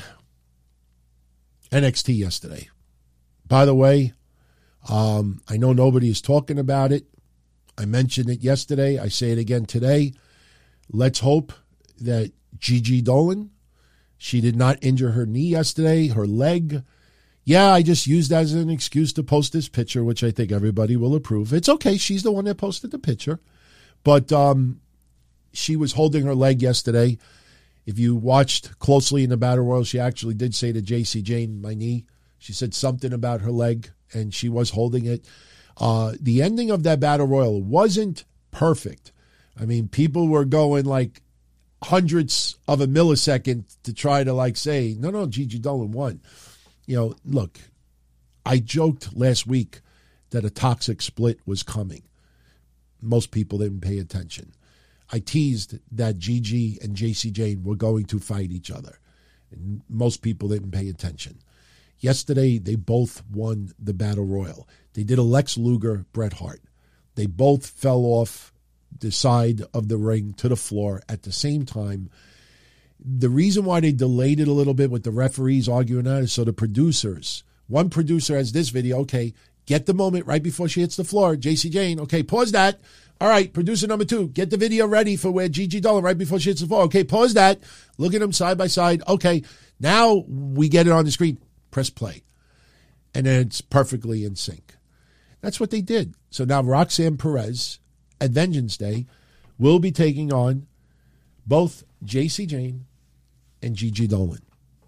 N X T yesterday. By the way, um, I know nobody is talking about it. I mentioned it yesterday. I say it again today. Let's hope that Gigi Dolan, she did not injure her knee yesterday, her leg. Yeah, I just used that as an excuse to post this picture, which I think everybody will approve. It's okay. She's the one that posted the picture. But um, she was holding her leg yesterday. If you watched closely in the Battle Royal, she actually did say to J C Jane, my knee. She said something about her leg, and she was holding it. Uh, the ending of that Battle Royal wasn't perfect. I mean, people were going like hundredths of a millisecond to try to like say, no, no, Gigi Dolan won. You know, look, I joked last week that a toxic split was coming. Most people didn't pay attention. I teased that Gigi and J C Jane were going to fight each other. And most people didn't pay attention. Yesterday, they both won the Battle Royal. They did a Lex Luger, Bret Hart. They both fell off the side of the ring to the floor at the same time. The reason why they delayed it a little bit with the referees arguing on it is so the producers, one producer has this video, okay, get the moment right before she hits the floor. J C Jane, okay, pause that. All right, producer number two, get the video ready for where Gigi Dolan right before she hits the floor. Okay, pause that. Look at them side by side. Okay, now we get it on the screen. Press play. And then it's perfectly in sync. That's what they did. So now Roxanne Perez at Vengeance Day will be taking on both J C Jane and Gigi Dolan.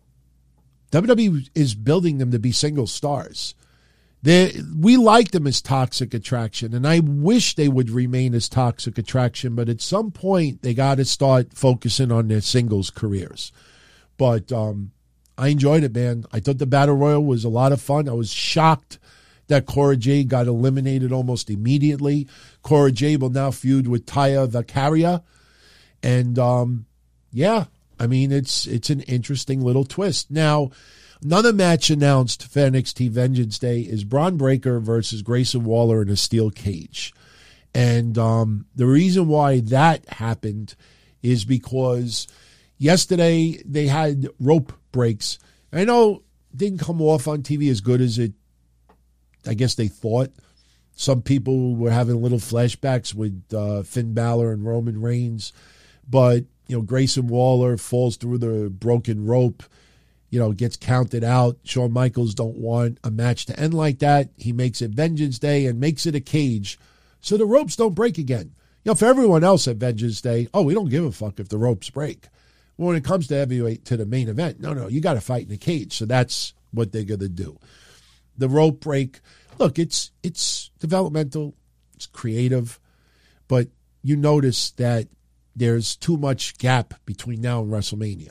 W W E is building them to be single stars. They, we like them as Toxic Attraction, and I wish they would remain as Toxic Attraction, but at some point they got to start focusing on their singles careers. But um, I enjoyed it, man. I thought the Battle Royal was a lot of fun. I was shocked that Cora Jade got eliminated almost immediately. Cora Jade will now feud with Taya Valkyria. And, um, yeah, I mean, it's it's an interesting little twist. Now, another match announced for N X T Vengeance Day is Braun Breaker versus Grayson Waller in a steel cage. And um, the reason why that happened is because yesterday they had rope breaks. I know it didn't come off on T V as good as it, I guess they thought. Some people were having little flashbacks with uh, Finn Balor and Roman Reigns. But, you know, Grayson Waller falls through the broken rope, you know, gets counted out. Shawn Michaels don't want a match to end like that. He makes it Vengeance Day and makes it a cage so the ropes don't break again. You know, for everyone else at Vengeance Day, oh, we don't give a fuck if the ropes break. Well, when it comes to heavyweight, to the main event, no, no, you got to fight in a cage. So that's what they're going to do. The rope break, look, it's it's developmental, it's creative, but you notice that there's too much gap between now and WrestleMania.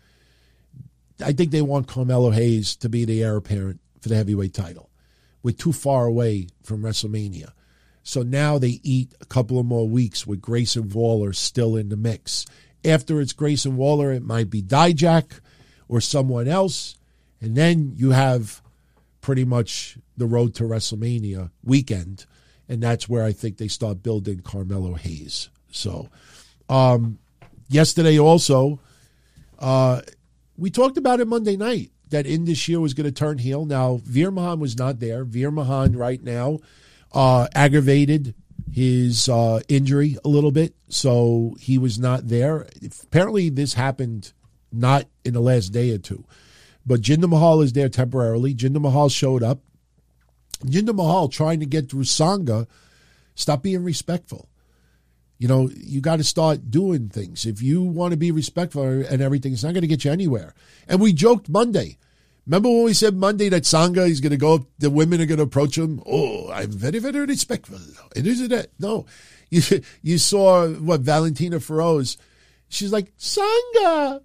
I think they want Carmelo Hayes to be the heir apparent for the heavyweight title. We're too far away from WrestleMania. So now they eat a couple of more weeks with Grayson Waller still in the mix. After it's Grayson Waller, it might be Dijak or someone else. And then you have pretty much the road to WrestleMania weekend. And that's where I think they start building Carmelo Hayes. So um, yesterday also, uh, we talked about it Monday night, that Indus Sher was going to turn heel. Now, Veer Mahaan was not there. Veer Mahaan right now uh, aggravated his uh, injury a little bit, so he was not there. Apparently, this happened not in the last day or two. But Jinder Mahal is there temporarily. Jinder Mahal showed up. Jinder Mahal trying to get through Sangha. Stop being respectful. You know, you got to start doing things. If you want to be respectful and everything, it's not going to get you anywhere. And we joked Monday. Remember when we said Monday that Sangha is going to go up, the women are going to approach him? Oh, I'm very, very respectful. And isn't that? No. You, you saw, what, Valentina Feroz. She's like, Sangha.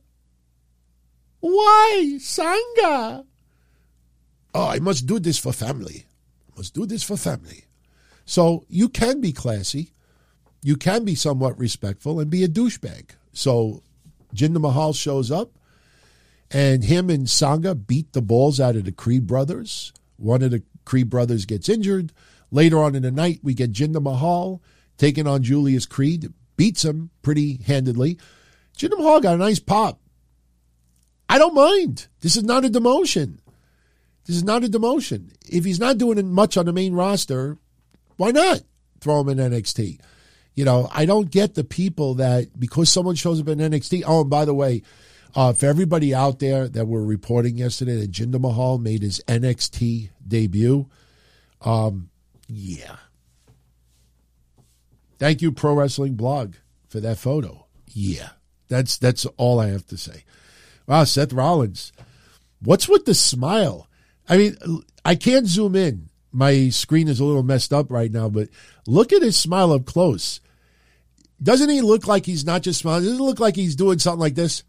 Why? Sangha. Oh, I must do this for family. I must do this for family. So you can be classy. You can be somewhat respectful and be a douchebag. So Jinder Mahal shows up, and him and Sangha beat the balls out of the Creed brothers. One of the Creed brothers gets injured. Later on in the night, we get Jinder Mahal taking on Julius Creed. Beats him pretty handedly. Jinder Mahal got a nice pop. I don't mind. This is not a demotion. This is not a demotion. If he's not doing much on the main roster, why not throw him in N X T? You know, I don't get the people that because someone shows up in N X T. Oh, and by the way, uh, for everybody out there that were reporting yesterday that Jinder Mahal made his N X T debut, um, yeah. Thank you, Pro Wrestling Blog, for that photo. Yeah, that's that's all I have to say. Wow, Seth Rollins. What's with the smile? I mean, I can't zoom in. My screen is a little messed up right now, but look at his smile up close. Doesn't he look like he's not just smiling? Doesn't it look like he's doing something like this?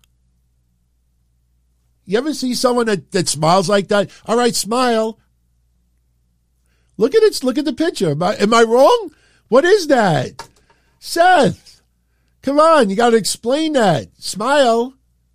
You ever see someone that, that smiles like that? All right, smile. Look at it. Look at the picture. Am I, am I wrong? What is that? Seth, come on. You got to explain that. Smile.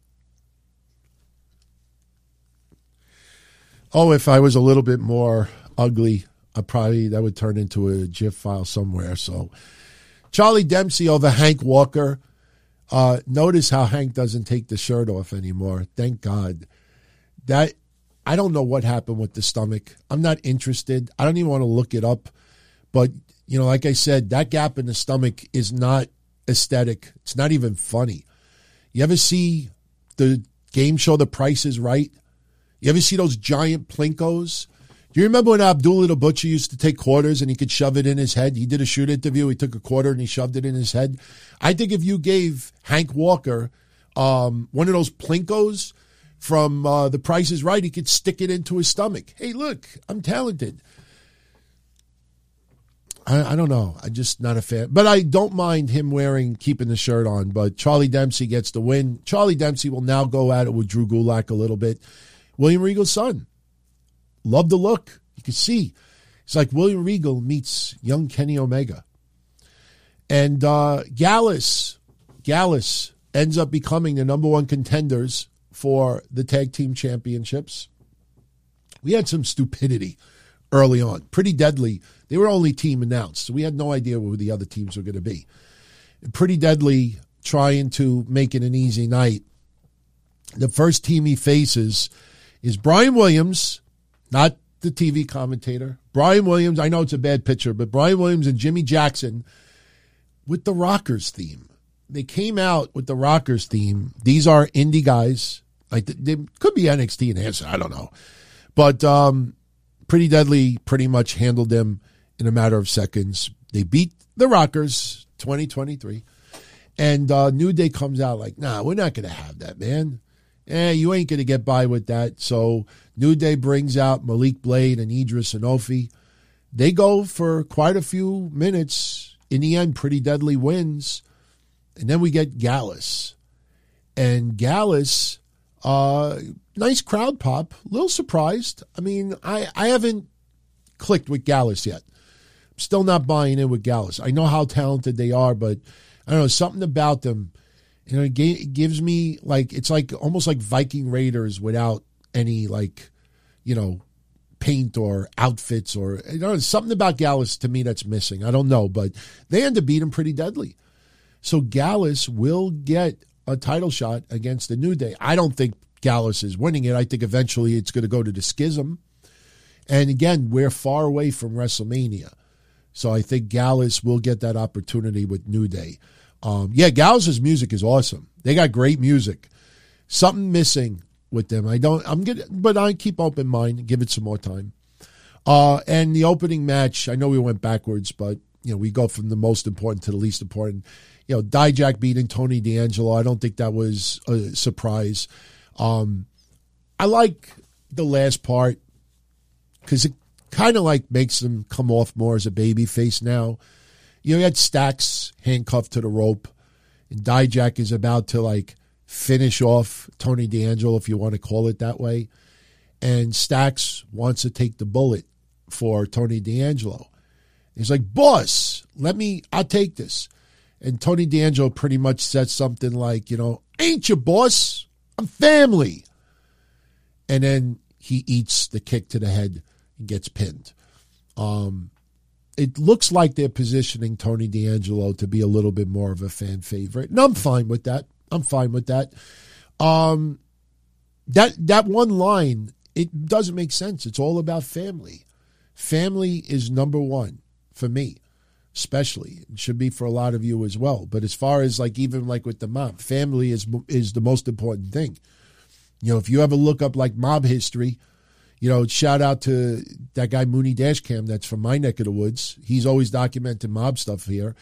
Oh, if I was a little bit more ugly, I probably, that would turn into a GIF file somewhere. So, Charlie Dempsey over Hank Walker. Uh, notice how Hank doesn't take the shirt off anymore. Thank God. That, I don't know what happened with the stomach. I'm not interested. I don't even want to look it up. But, you know, like I said, that gap in the stomach is not aesthetic. It's not even funny. You ever see the game show The Price is Right? You ever see those giant plinkos? Do you remember when Abdullah the Butcher used to take quarters and he could shove it in his head? He did a shoot interview. He took a quarter and he shoved it in his head. I think if you gave Hank Walker um, one of those plinkos from uh, The Price is Right, he could stick it into his stomach. Hey, look, I'm talented. I, I don't know. I'm just not a fan. But I don't mind him wearing, keeping the shirt on. But Charlie Dempsey gets the win. Charlie Dempsey will now go at it with Drew Gulak a little bit. William Regal's son. Love the look. You can see. It's like William Regal meets young Kenny Omega. And uh, Gallus, Gallus ends up becoming the number one contenders for the tag team championships. We had some stupidity early on. Pretty Deadly. They were only team announced, so we had no idea who the other teams were going to be. And Pretty Deadly trying to make it an easy night. The first team he faces is Brian Williams, not the T V commentator. Brian Williams, I know it's a bad picture, but Brian Williams and Jimmy Jackson with the Rockers theme. They came out with the Rockers theme. These are indie guys. Like they could be N X T enhanced, I don't know. But um, Pretty Deadly pretty much handled them in a matter of seconds. They beat the Rockers twenty twenty-three. And uh, New Day comes out like, nah, we're not going to have that, man. Eh, you ain't going to get by with that. So New Day brings out Malik Blade and Idris Enofi. They go for quite a few minutes. In the end, Pretty Deadly wins. And then we get Gallus. And Gallus, uh, nice crowd pop. A little surprised. I mean, I, I haven't clicked with Gallus yet. I'm still not buying in with Gallus. I know how talented they are, but I don't know, something about them. You know, it gives me like, it's like almost like Viking Raiders without any like, you know, paint or outfits or, you know, something about Gallus to me that's missing. I don't know, but they end up beating Pretty Deadly. So Gallus will get a title shot against the New Day. I don't think Gallus is winning it. I think eventually it's going to go to the Schism. And again, we're far away from WrestleMania. So I think Gallus will get that opportunity with New Day. Um, yeah, Gallus' music is awesome. They got great music. Something missing with them. I don't, I'm good, but I keep open mind, give it some more time. Uh, and the opening match, I know we went backwards, but, you know, we go from the most important to the least important. You know, Dijak beating Tony D'Angelo. I don't think that was a surprise. Um, I like the last part because it kind of like makes them come off more as a baby face now. You know, you had Stacks handcuffed to the rope, and Dijak is about to, like, finish off Tony D'Angelo, if you want to call it that way. And Stacks wants to take the bullet for Tony D'Angelo. He's like, boss, let me, I'll take this. And Tony D'Angelo pretty much says something like, you know, ain't you, boss? I'm family. And then he eats the kick to the head and gets pinned. Um... It looks like they're positioning Tony D'Angelo to be a little bit more of a fan favorite. And I'm fine with that. I'm fine with that. Um, that that one line, it doesn't make sense. It's all about family. Family is number one for me, especially. It should be for a lot of you as well. But as far as like even like with the mob, family is is the most important thing. You know, if you ever look up like mob history, you know, shout out to that guy Mooney Dashcam that's from my neck of the woods. He's always documented mob stuff here.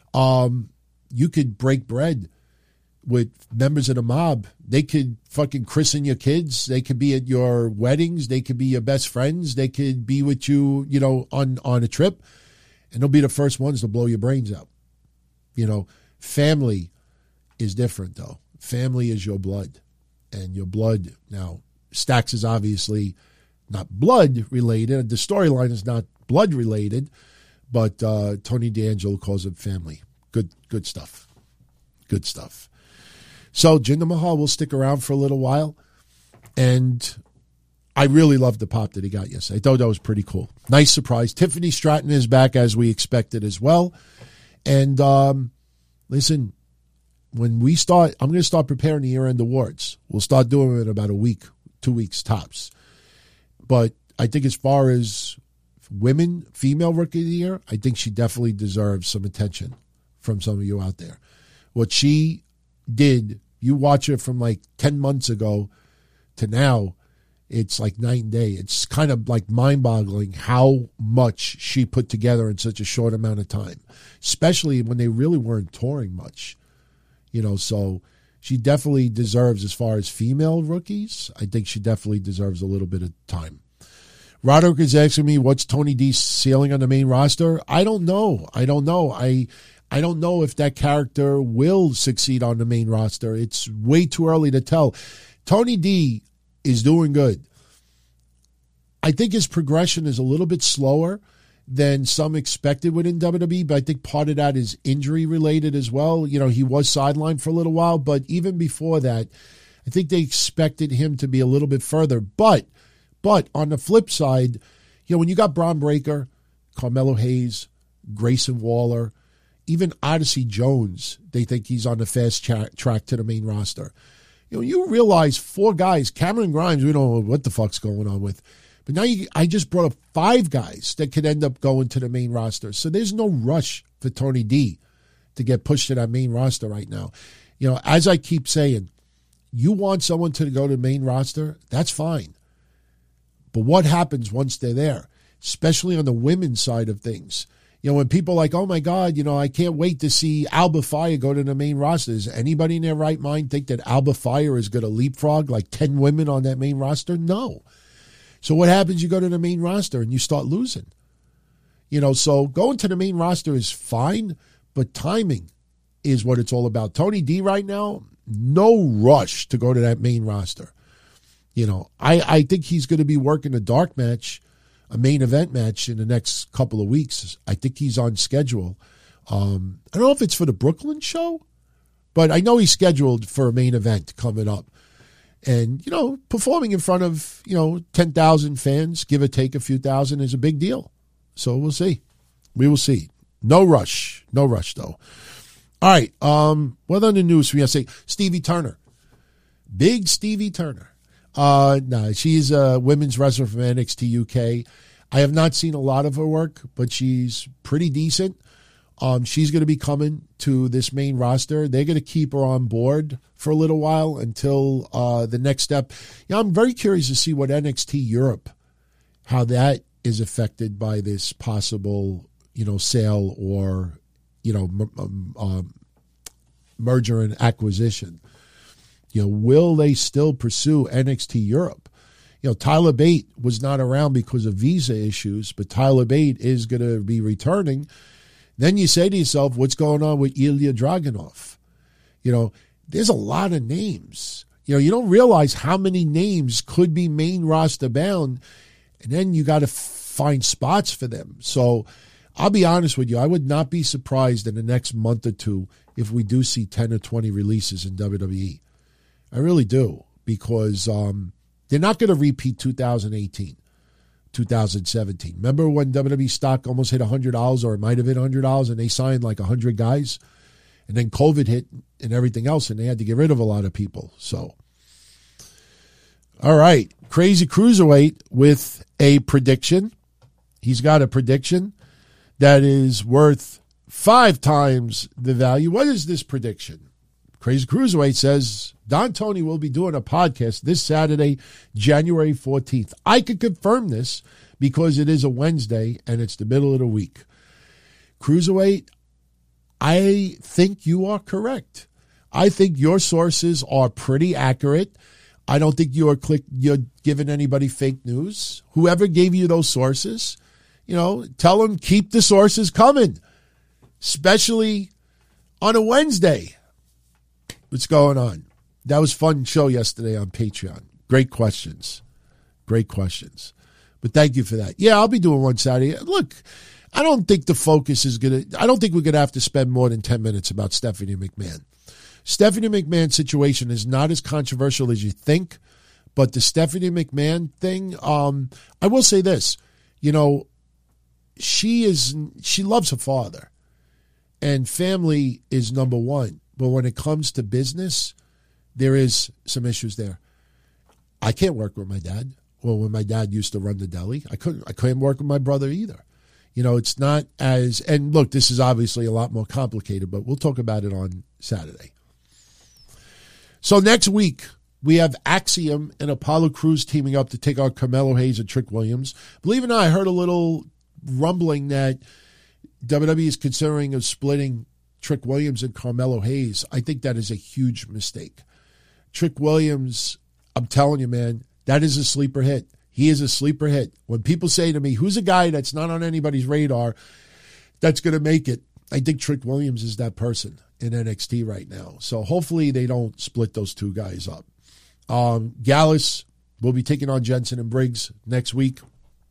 Um, you could break bread with members of the mob. They could fucking christen your kids. They could be at your weddings. They could be your best friends. They could be with you, you know, on, on a trip. And they'll be the first ones to blow your brains out. You know, family is different, though. Family is your blood. And your blood, now, Stacks is obviously not blood related. The storyline is not blood related. But uh, Tony D'Angelo calls it family. Good, good stuff. Good stuff. So Jinder Mahal will stick around for a little while. And I really loved the pop that he got yesterday. I thought that was pretty cool. Nice surprise. Tiffany Stratton is back as we expected as well. And um, listen, when we start, I'm going to start preparing the year-end awards. We'll start doing it in about a week, two weeks tops. But I think as far as women, female rookie of the year, I think she definitely deserves some attention from some of you out there. What she did, you watch her from like ten months ago to now, it's like night and day. It's kind of like mind-boggling how much she put together in such a short amount of time, especially when they really weren't touring much. You know, so she definitely deserves, as far as female rookies, I think she definitely deserves a little bit of time. Roderick is asking me, what's Tony D's ceiling on the main roster? I don't know. I don't know. I I don't know if that character will succeed on the main roster. It's way too early to tell. Tony D is doing good. I think his progression is a little bit slower than some expected within W W E, but I think part of that is injury related as well. You know, he was sidelined for a little while, but even before that, I think they expected him to be a little bit further. But, but on the flip side, you know, when you got Bron Breakker, Carmelo Hayes, Grayson Waller, even Odyssey Jones, they think he's on the fast tra- track to the main roster. You know, you realize four guys, Cameron Grimes, we don't know what the fuck's going on with. But now you, I just brought up five guys that could end up going to the main roster. So there's no rush for Tony D to get pushed to that main roster right now. You know, as I keep saying, you want someone to go to the main roster, that's fine. But what happens once they're there, especially on the women's side of things? You know, when people are like, oh, my God, you know, I can't wait to see Alba Fire go to the main roster. Does anybody in their right mind think that Alba Fire is going to leapfrog like ten women on that main roster? No. So what happens? You go to the main roster and you start losing. You know, so going to the main roster is fine, but timing is what it's all about. Tony D right now, no rush to go to that main roster. You know, I, I think he's going to be working a dark match, a main event match in the next couple of weeks. I think he's on schedule. Um, I don't know if it's for the Brooklyn show, but I know he's scheduled for a main event coming up. And, you know, performing in front of, you know, ten thousand fans, give or take a few thousand, is a big deal. So we'll see. We will see. No rush. No rush, though. All right. Um, what on the news we have to say? Stevie Turner. Big Stevie Turner. Uh, no, she's a women's wrestler from N X T U K. I have not seen a lot of her work, but she's pretty decent. Um, she's going to be coming to this main roster. They're going to keep her on board for a little while until uh, the next step. You know, I'm very curious to see what N X T Europe, how that is affected by this possible, you know, sale or, you know, m- um, merger and acquisition. You know, will they still pursue N X T Europe? You know, Tyler Bate was not around because of visa issues, but Tyler Bate is going to be returning. Then you say to yourself, what's going on with Ilya Dragunov? You know, there's a lot of names. You know, you don't realize how many names could be main roster bound, and then you got to find spots for them. So I'll be honest with you, I would not be surprised in the next month or two if we do see ten or twenty releases in W W E. I really do, because um, they're not going to repeat two thousand eighteen. two thousand seventeen. Remember when W W E stock almost hit one hundred dollars, or it might have hit one hundred dollars, and they signed like one hundred guys? And then COVID hit and everything else, and they had to get rid of a lot of people. So, all right. Crazy Cruiserweight with a prediction. He's got a prediction that is worth five times the value. What is this prediction? Crazy Cruiserweight says Don Tony will be doing a podcast this Saturday, January fourteenth. I can confirm this because it is a Wednesday and it's the middle of the week. Cruiserweight, I think you are correct. I think your sources are pretty accurate. I don't think you are click, you're giving anybody fake news. Whoever gave you those sources, you know, tell them keep the sources coming, especially on a Wednesday. What's going on? That was a fun show yesterday on Patreon. Great questions. Great questions. But thank you for that. Yeah, I'll be doing one Saturday. Look, I don't think the focus is going to, I don't think we're going to have to spend more than ten minutes about Stephanie McMahon. Stephanie McMahon's situation is not as controversial as you think, but the Stephanie McMahon thing, um, I will say this, you know, she is, she loves her father, and family is number one. But when it comes to business, there is some issues there. I can't work with my dad. Well, when my dad used to run the deli, I couldn't, I couldn't work with my brother either. You know, it's not as, and look, this is obviously a lot more complicated, but we'll talk about it on Saturday. So next week, we have Axiom and Apollo Crews teaming up to take on Carmelo Hayes and Trick Williams. Believe it or not, I heard a little rumbling that W W E is considering of splitting Trick Williams and Carmelo Hayes. I think that is a huge mistake. Trick Williams, I'm telling you, man, that is a sleeper hit. He is a sleeper hit. When people say to me, who's a guy that's not on anybody's radar that's going to make it, I think Trick Williams is that person in N X T right now. So hopefully they don't split those two guys up. Um, Gallus will be taking on Jensen and Briggs next week.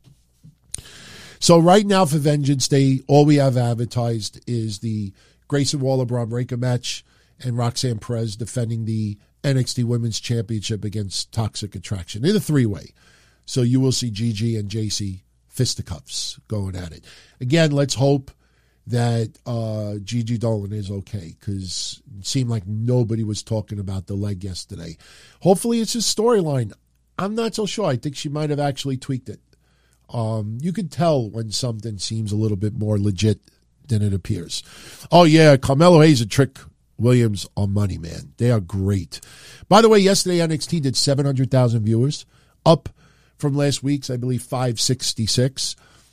So right now for Vengeance Day, all we have advertised is the Grayson Waller-Braun Breaker match and Roxanne Perez defending the N X T Women's Championship against Toxic Attraction in a three-way. So you will see Gigi and J C fisticuffs going at it. Again, let's hope that uh, Gigi Dolan is okay, because it seemed like nobody was talking about the leg yesterday. Hopefully it's a storyline. I'm not so sure. I think she might have actually tweaked it. Um, you can tell when something seems a little bit more legit than it appears. Oh, yeah, Carmelo Hayes and Trick Williams are money, man. They are great. By the way, yesterday N X T did seven hundred thousand viewers, up from last week's, I believe, five sixty-six.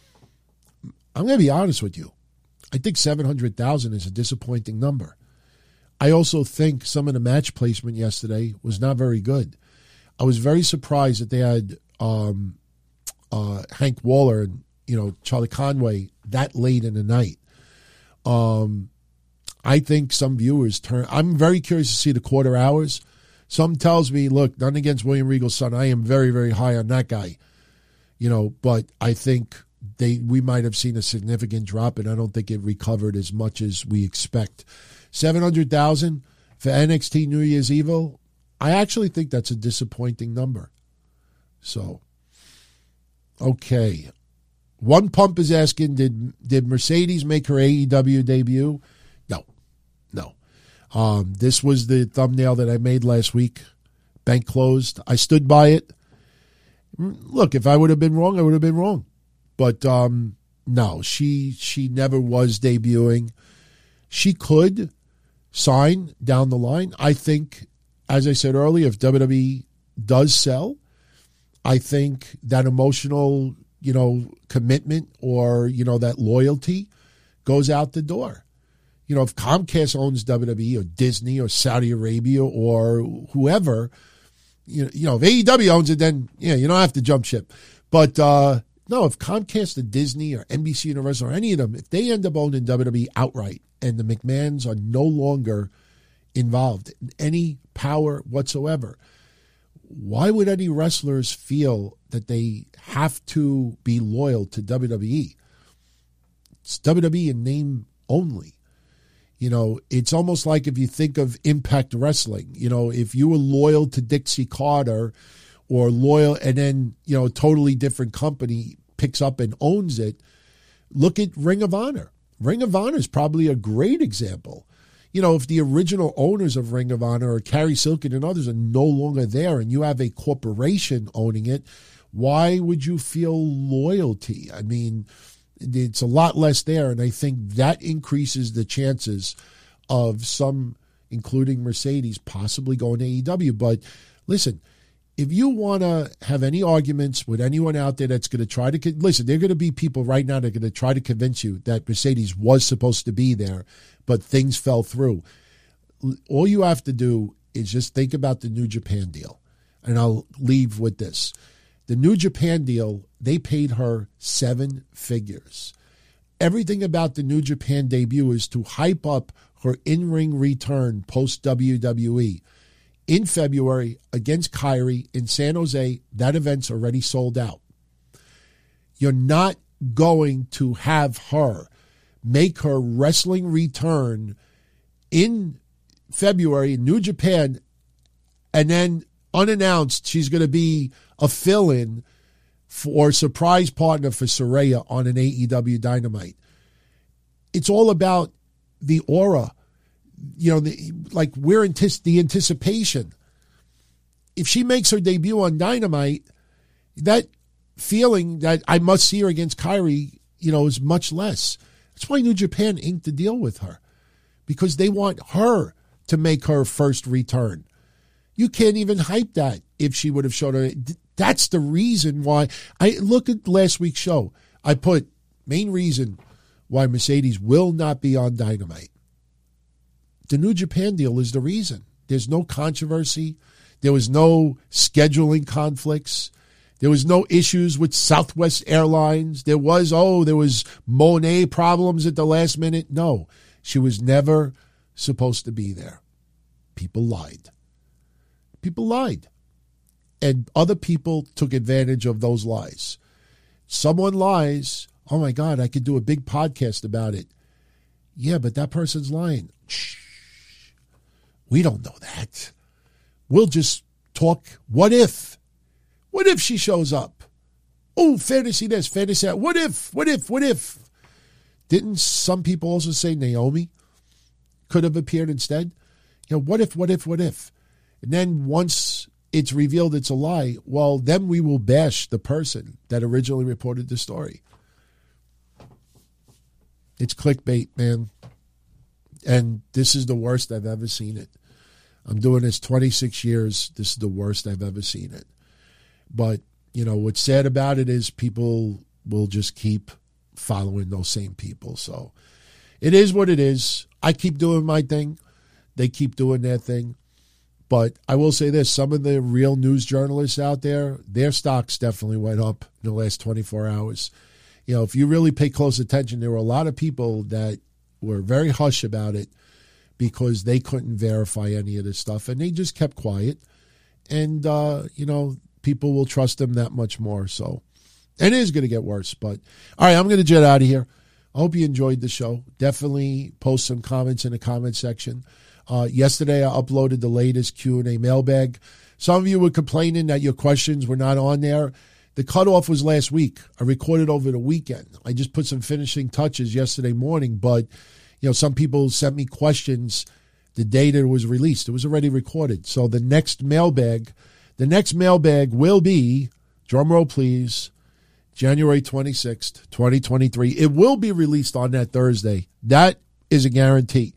I'm going to be honest with you. I think seven hundred thousand is a disappointing number. I also think some of the match placement yesterday was not very good. I was very surprised that they had um, uh, Hank Waller and, you know, Charlie Conway that late in the night. Um, I think some viewers turn. I'm very curious to see the quarter hours. Some tells me, look, nothing against William Regal's son. I am very, very high on that guy. You know, but I think they we might have seen a significant drop, and I don't think it recovered as much as we expect. seven hundred thousand for N X T New Year's Evil, I actually think that's a disappointing number. So, okay. One Pump is asking, did did Mercedes make her A E W debut? No. No. Um, this was the thumbnail that I made last week. Bank closed. I stood by it. Look, if I would have been wrong, I would have been wrong. But um, no, she she never was debuting. She could sign down the line. I think, as I said earlier, if W W E does sell, I think that emotional, you know, commitment or, you know, that loyalty goes out the door. You know, if Comcast owns W W E or Disney or Saudi Arabia or whoever, you know, you know if A E W owns it, then, yeah, you don't have to jump ship. But, uh, no, if Comcast or Disney or N B C Universal or any of them, if they end up owning W W E outright and the McMahons are no longer involved in any power whatsoever, why would any wrestlers feel that they have to be loyal to W W E? It's W W E in name only. You know, it's almost like if you think of Impact Wrestling, you know, if you were loyal to Dixie Carter or loyal and then, you know, a totally different company picks up and owns it, look at Ring of Honor. Ring of Honor is probably a great example. You know, if the original owners of Ring of Honor or Carrie Silkin and others are no longer there and you have a corporation owning it, why would you feel loyalty? I mean, it's a lot less there, and I think that increases the chances of some, including Mercedes, possibly going to A E W. But listen, if you want to have any arguments with anyone out there that's going to try to, listen, there are going to be people right now that are going to try to convince you that Mercedes was supposed to be there, but things fell through. All you have to do is just think about the New Japan deal. And I'll leave with this. The New Japan deal, they paid her seven figures. Everything about the New Japan debut is to hype up her in-ring return post-W W E. In February, against Kairi in San Jose, that event's already sold out. You're not going to have her make her wrestling return in February in New Japan, and then unannounced she's going to be a fill-in for surprise partner for Saraya on an A E W Dynamite. It's all about the aura. You know, the, like we're antici- the anticipation. If she makes her debut on Dynamite, that feeling that I must see her against Kairi, you know, is much less. That's why New Japan inked the deal with her, because they want her to make her first return. You can't even hype that if she would have showed her. That's the reason why. I look at last week's show. I put main reason why Mercedes will not be on Dynamite. The New Japan deal is the reason. There's no controversy. There was no scheduling conflicts. There was no issues with Southwest Airlines. There was, oh, there was Monet problems at the last minute. No, she was never supposed to be there. People lied. People lied. And other people took advantage of those lies. Someone lies, oh my God, I could do a big podcast about it. Yeah, but that person's lying. Shh. We don't know that. We'll just talk, what if? What if she shows up? Oh, fantasy this, fantasy that. What if, what if, what if? Didn't some people also say Naomi could have appeared instead? You know, what if, what if, what if? And then once it's revealed it's a lie, well, then we will bash the person that originally reported the story. It's clickbait, man. And this is the worst I've ever seen it. I'm doing this twenty-six years. This is the worst I've ever seen it. But, you know, what's sad about it is people will just keep following those same people. So it is what it is. I keep doing my thing. They keep doing their thing. But I will say this, some of the real news journalists out there, their stocks definitely went up in the last twenty-four hours. You know, if you really pay close attention, there were a lot of people that were very hush about it because they couldn't verify any of this stuff, and they just kept quiet. And, uh, you know, people will trust them that much more. So it is going to get worse. But, all right, I'm going to jet out of here. I hope you enjoyed the show. Definitely post some comments in the comment section. Uh, yesterday, I uploaded the latest Q and A mailbag. Some of you were complaining that your questions were not on there. The cutoff was last week. I recorded over the weekend. I just put some finishing touches yesterday morning, but you know, some people sent me questions the day that it was released. It was already recorded. So the next mailbag, the next mailbag will be, drum roll please, January twenty-sixth, twenty twenty-three. It will be released on that Thursday. That is a guarantee.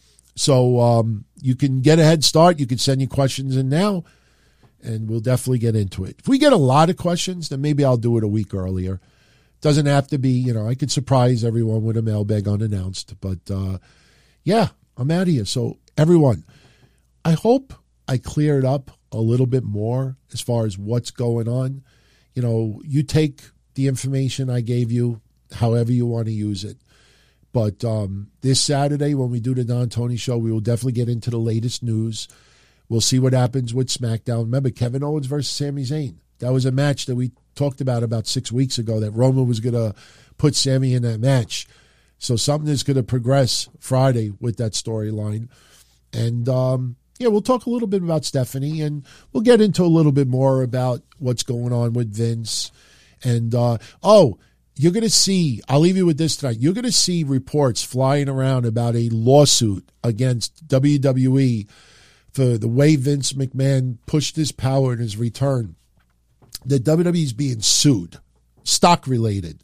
So um, you can get a head start. You can send your questions in now, and we'll definitely get into it. If we get a lot of questions, then maybe I'll do it a week earlier. Doesn't have to be, you know, I could surprise everyone with a mailbag unannounced. But, uh, yeah, I'm out of here. So, everyone, I hope I cleared up a little bit more as far as what's going on. You know, you take the information I gave you however you want to use it. But um, this Saturday when we do the Don Tony Show, we will definitely get into the latest news. We'll see what happens with SmackDown. Remember, Kevin Owens versus Sami Zayn. That was a match that we talked about about six weeks ago, that Roman was going to put Sami in that match. So something is going to progress Friday with that storyline. And, um, yeah, we'll talk a little bit about Stephanie, and we'll get into a little bit more about what's going on with Vince. And, uh, oh, you're going to see, I'll leave you with this tonight, you're going to see reports flying around about a lawsuit against W W E for the way Vince McMahon pushed his power in his return. The W W E is being sued, stock related.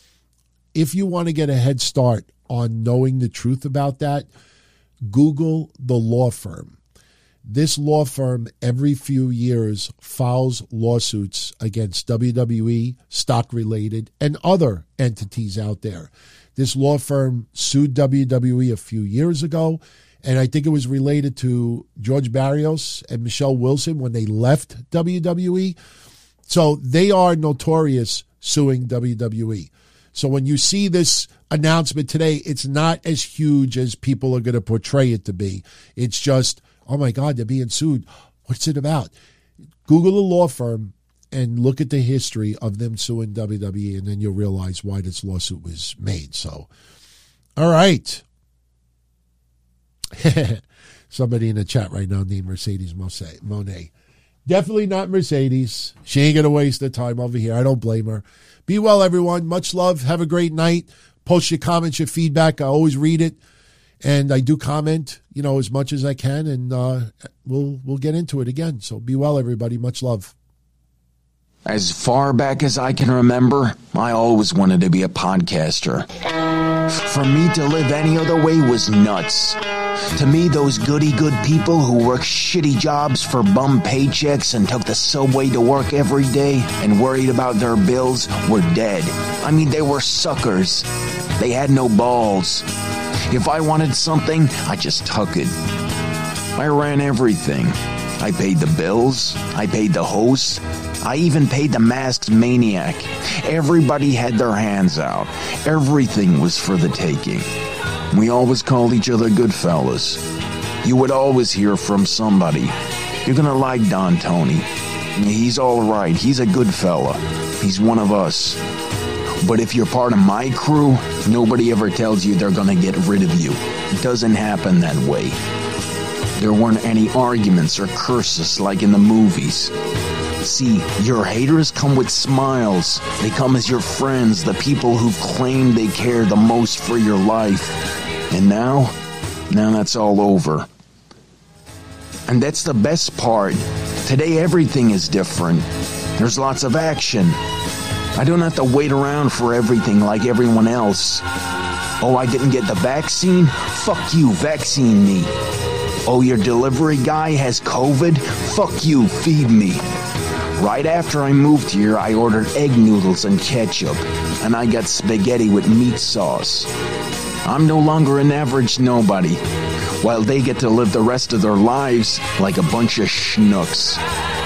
If you want to get a head start on knowing the truth about that, Google the law firm. This law firm every few years files lawsuits against W W E, stock-related, and other entities out there. This law firm sued W W E a few years ago, and I think it was related to George Barrios and Michelle Wilson when they left W W E. So they are notorious suing W W E. So when you see this announcement today, it's not as huge as people are going to portray it to be. It's just, oh my God, they're being sued. What's it about? Google the law firm and look at the history of them suing W W E, and then you'll realize why this lawsuit was made. So, all right. Somebody in the chat right now named Mercedes Monet. Definitely not Mercedes. She ain't going to waste her time over here. I don't blame her. Be well, everyone. Much love. Have a great night. Post your comments, your feedback. I always read it. And I do comment, you know, as much as I can. And uh, we'll we'll get into it again. So be well, everybody. Much love. As far back as I can remember, I always wanted to be a podcaster. For me to live any other way was nuts. To me, those goody-good people who worked shitty jobs for bum paychecks and took the subway to work every day and worried about their bills were dead. I mean, they were suckers. They had no balls. If I wanted something, I just took it. I ran everything. I paid the bills. I paid the hosts. I even paid the masked maniac. Everybody had their hands out. Everything was for the taking. We always called each other good fellas. You would always hear from somebody. You're gonna like Don Tony. He's all right. He's a good fella. He's one of us. But if you're part of my crew, nobody ever tells you they're gonna get rid of you. It doesn't happen that way. There weren't any arguments or curses like in the movies. See, your haters come with smiles. They come as your friends, the people who claim they care the most for your life. And now, now that's all over. And that's the best part. Today everything is different. There's lots of action. I don't have to wait around for everything like everyone else. Oh, I didn't get the vaccine? Fuck you, vaccine me. Oh, your delivery guy has COVID? Fuck you, feed me. Right after I moved here, I ordered egg noodles and ketchup, and I got spaghetti with meat sauce. I'm no longer an average nobody, while they get to live the rest of their lives like a bunch of schnooks.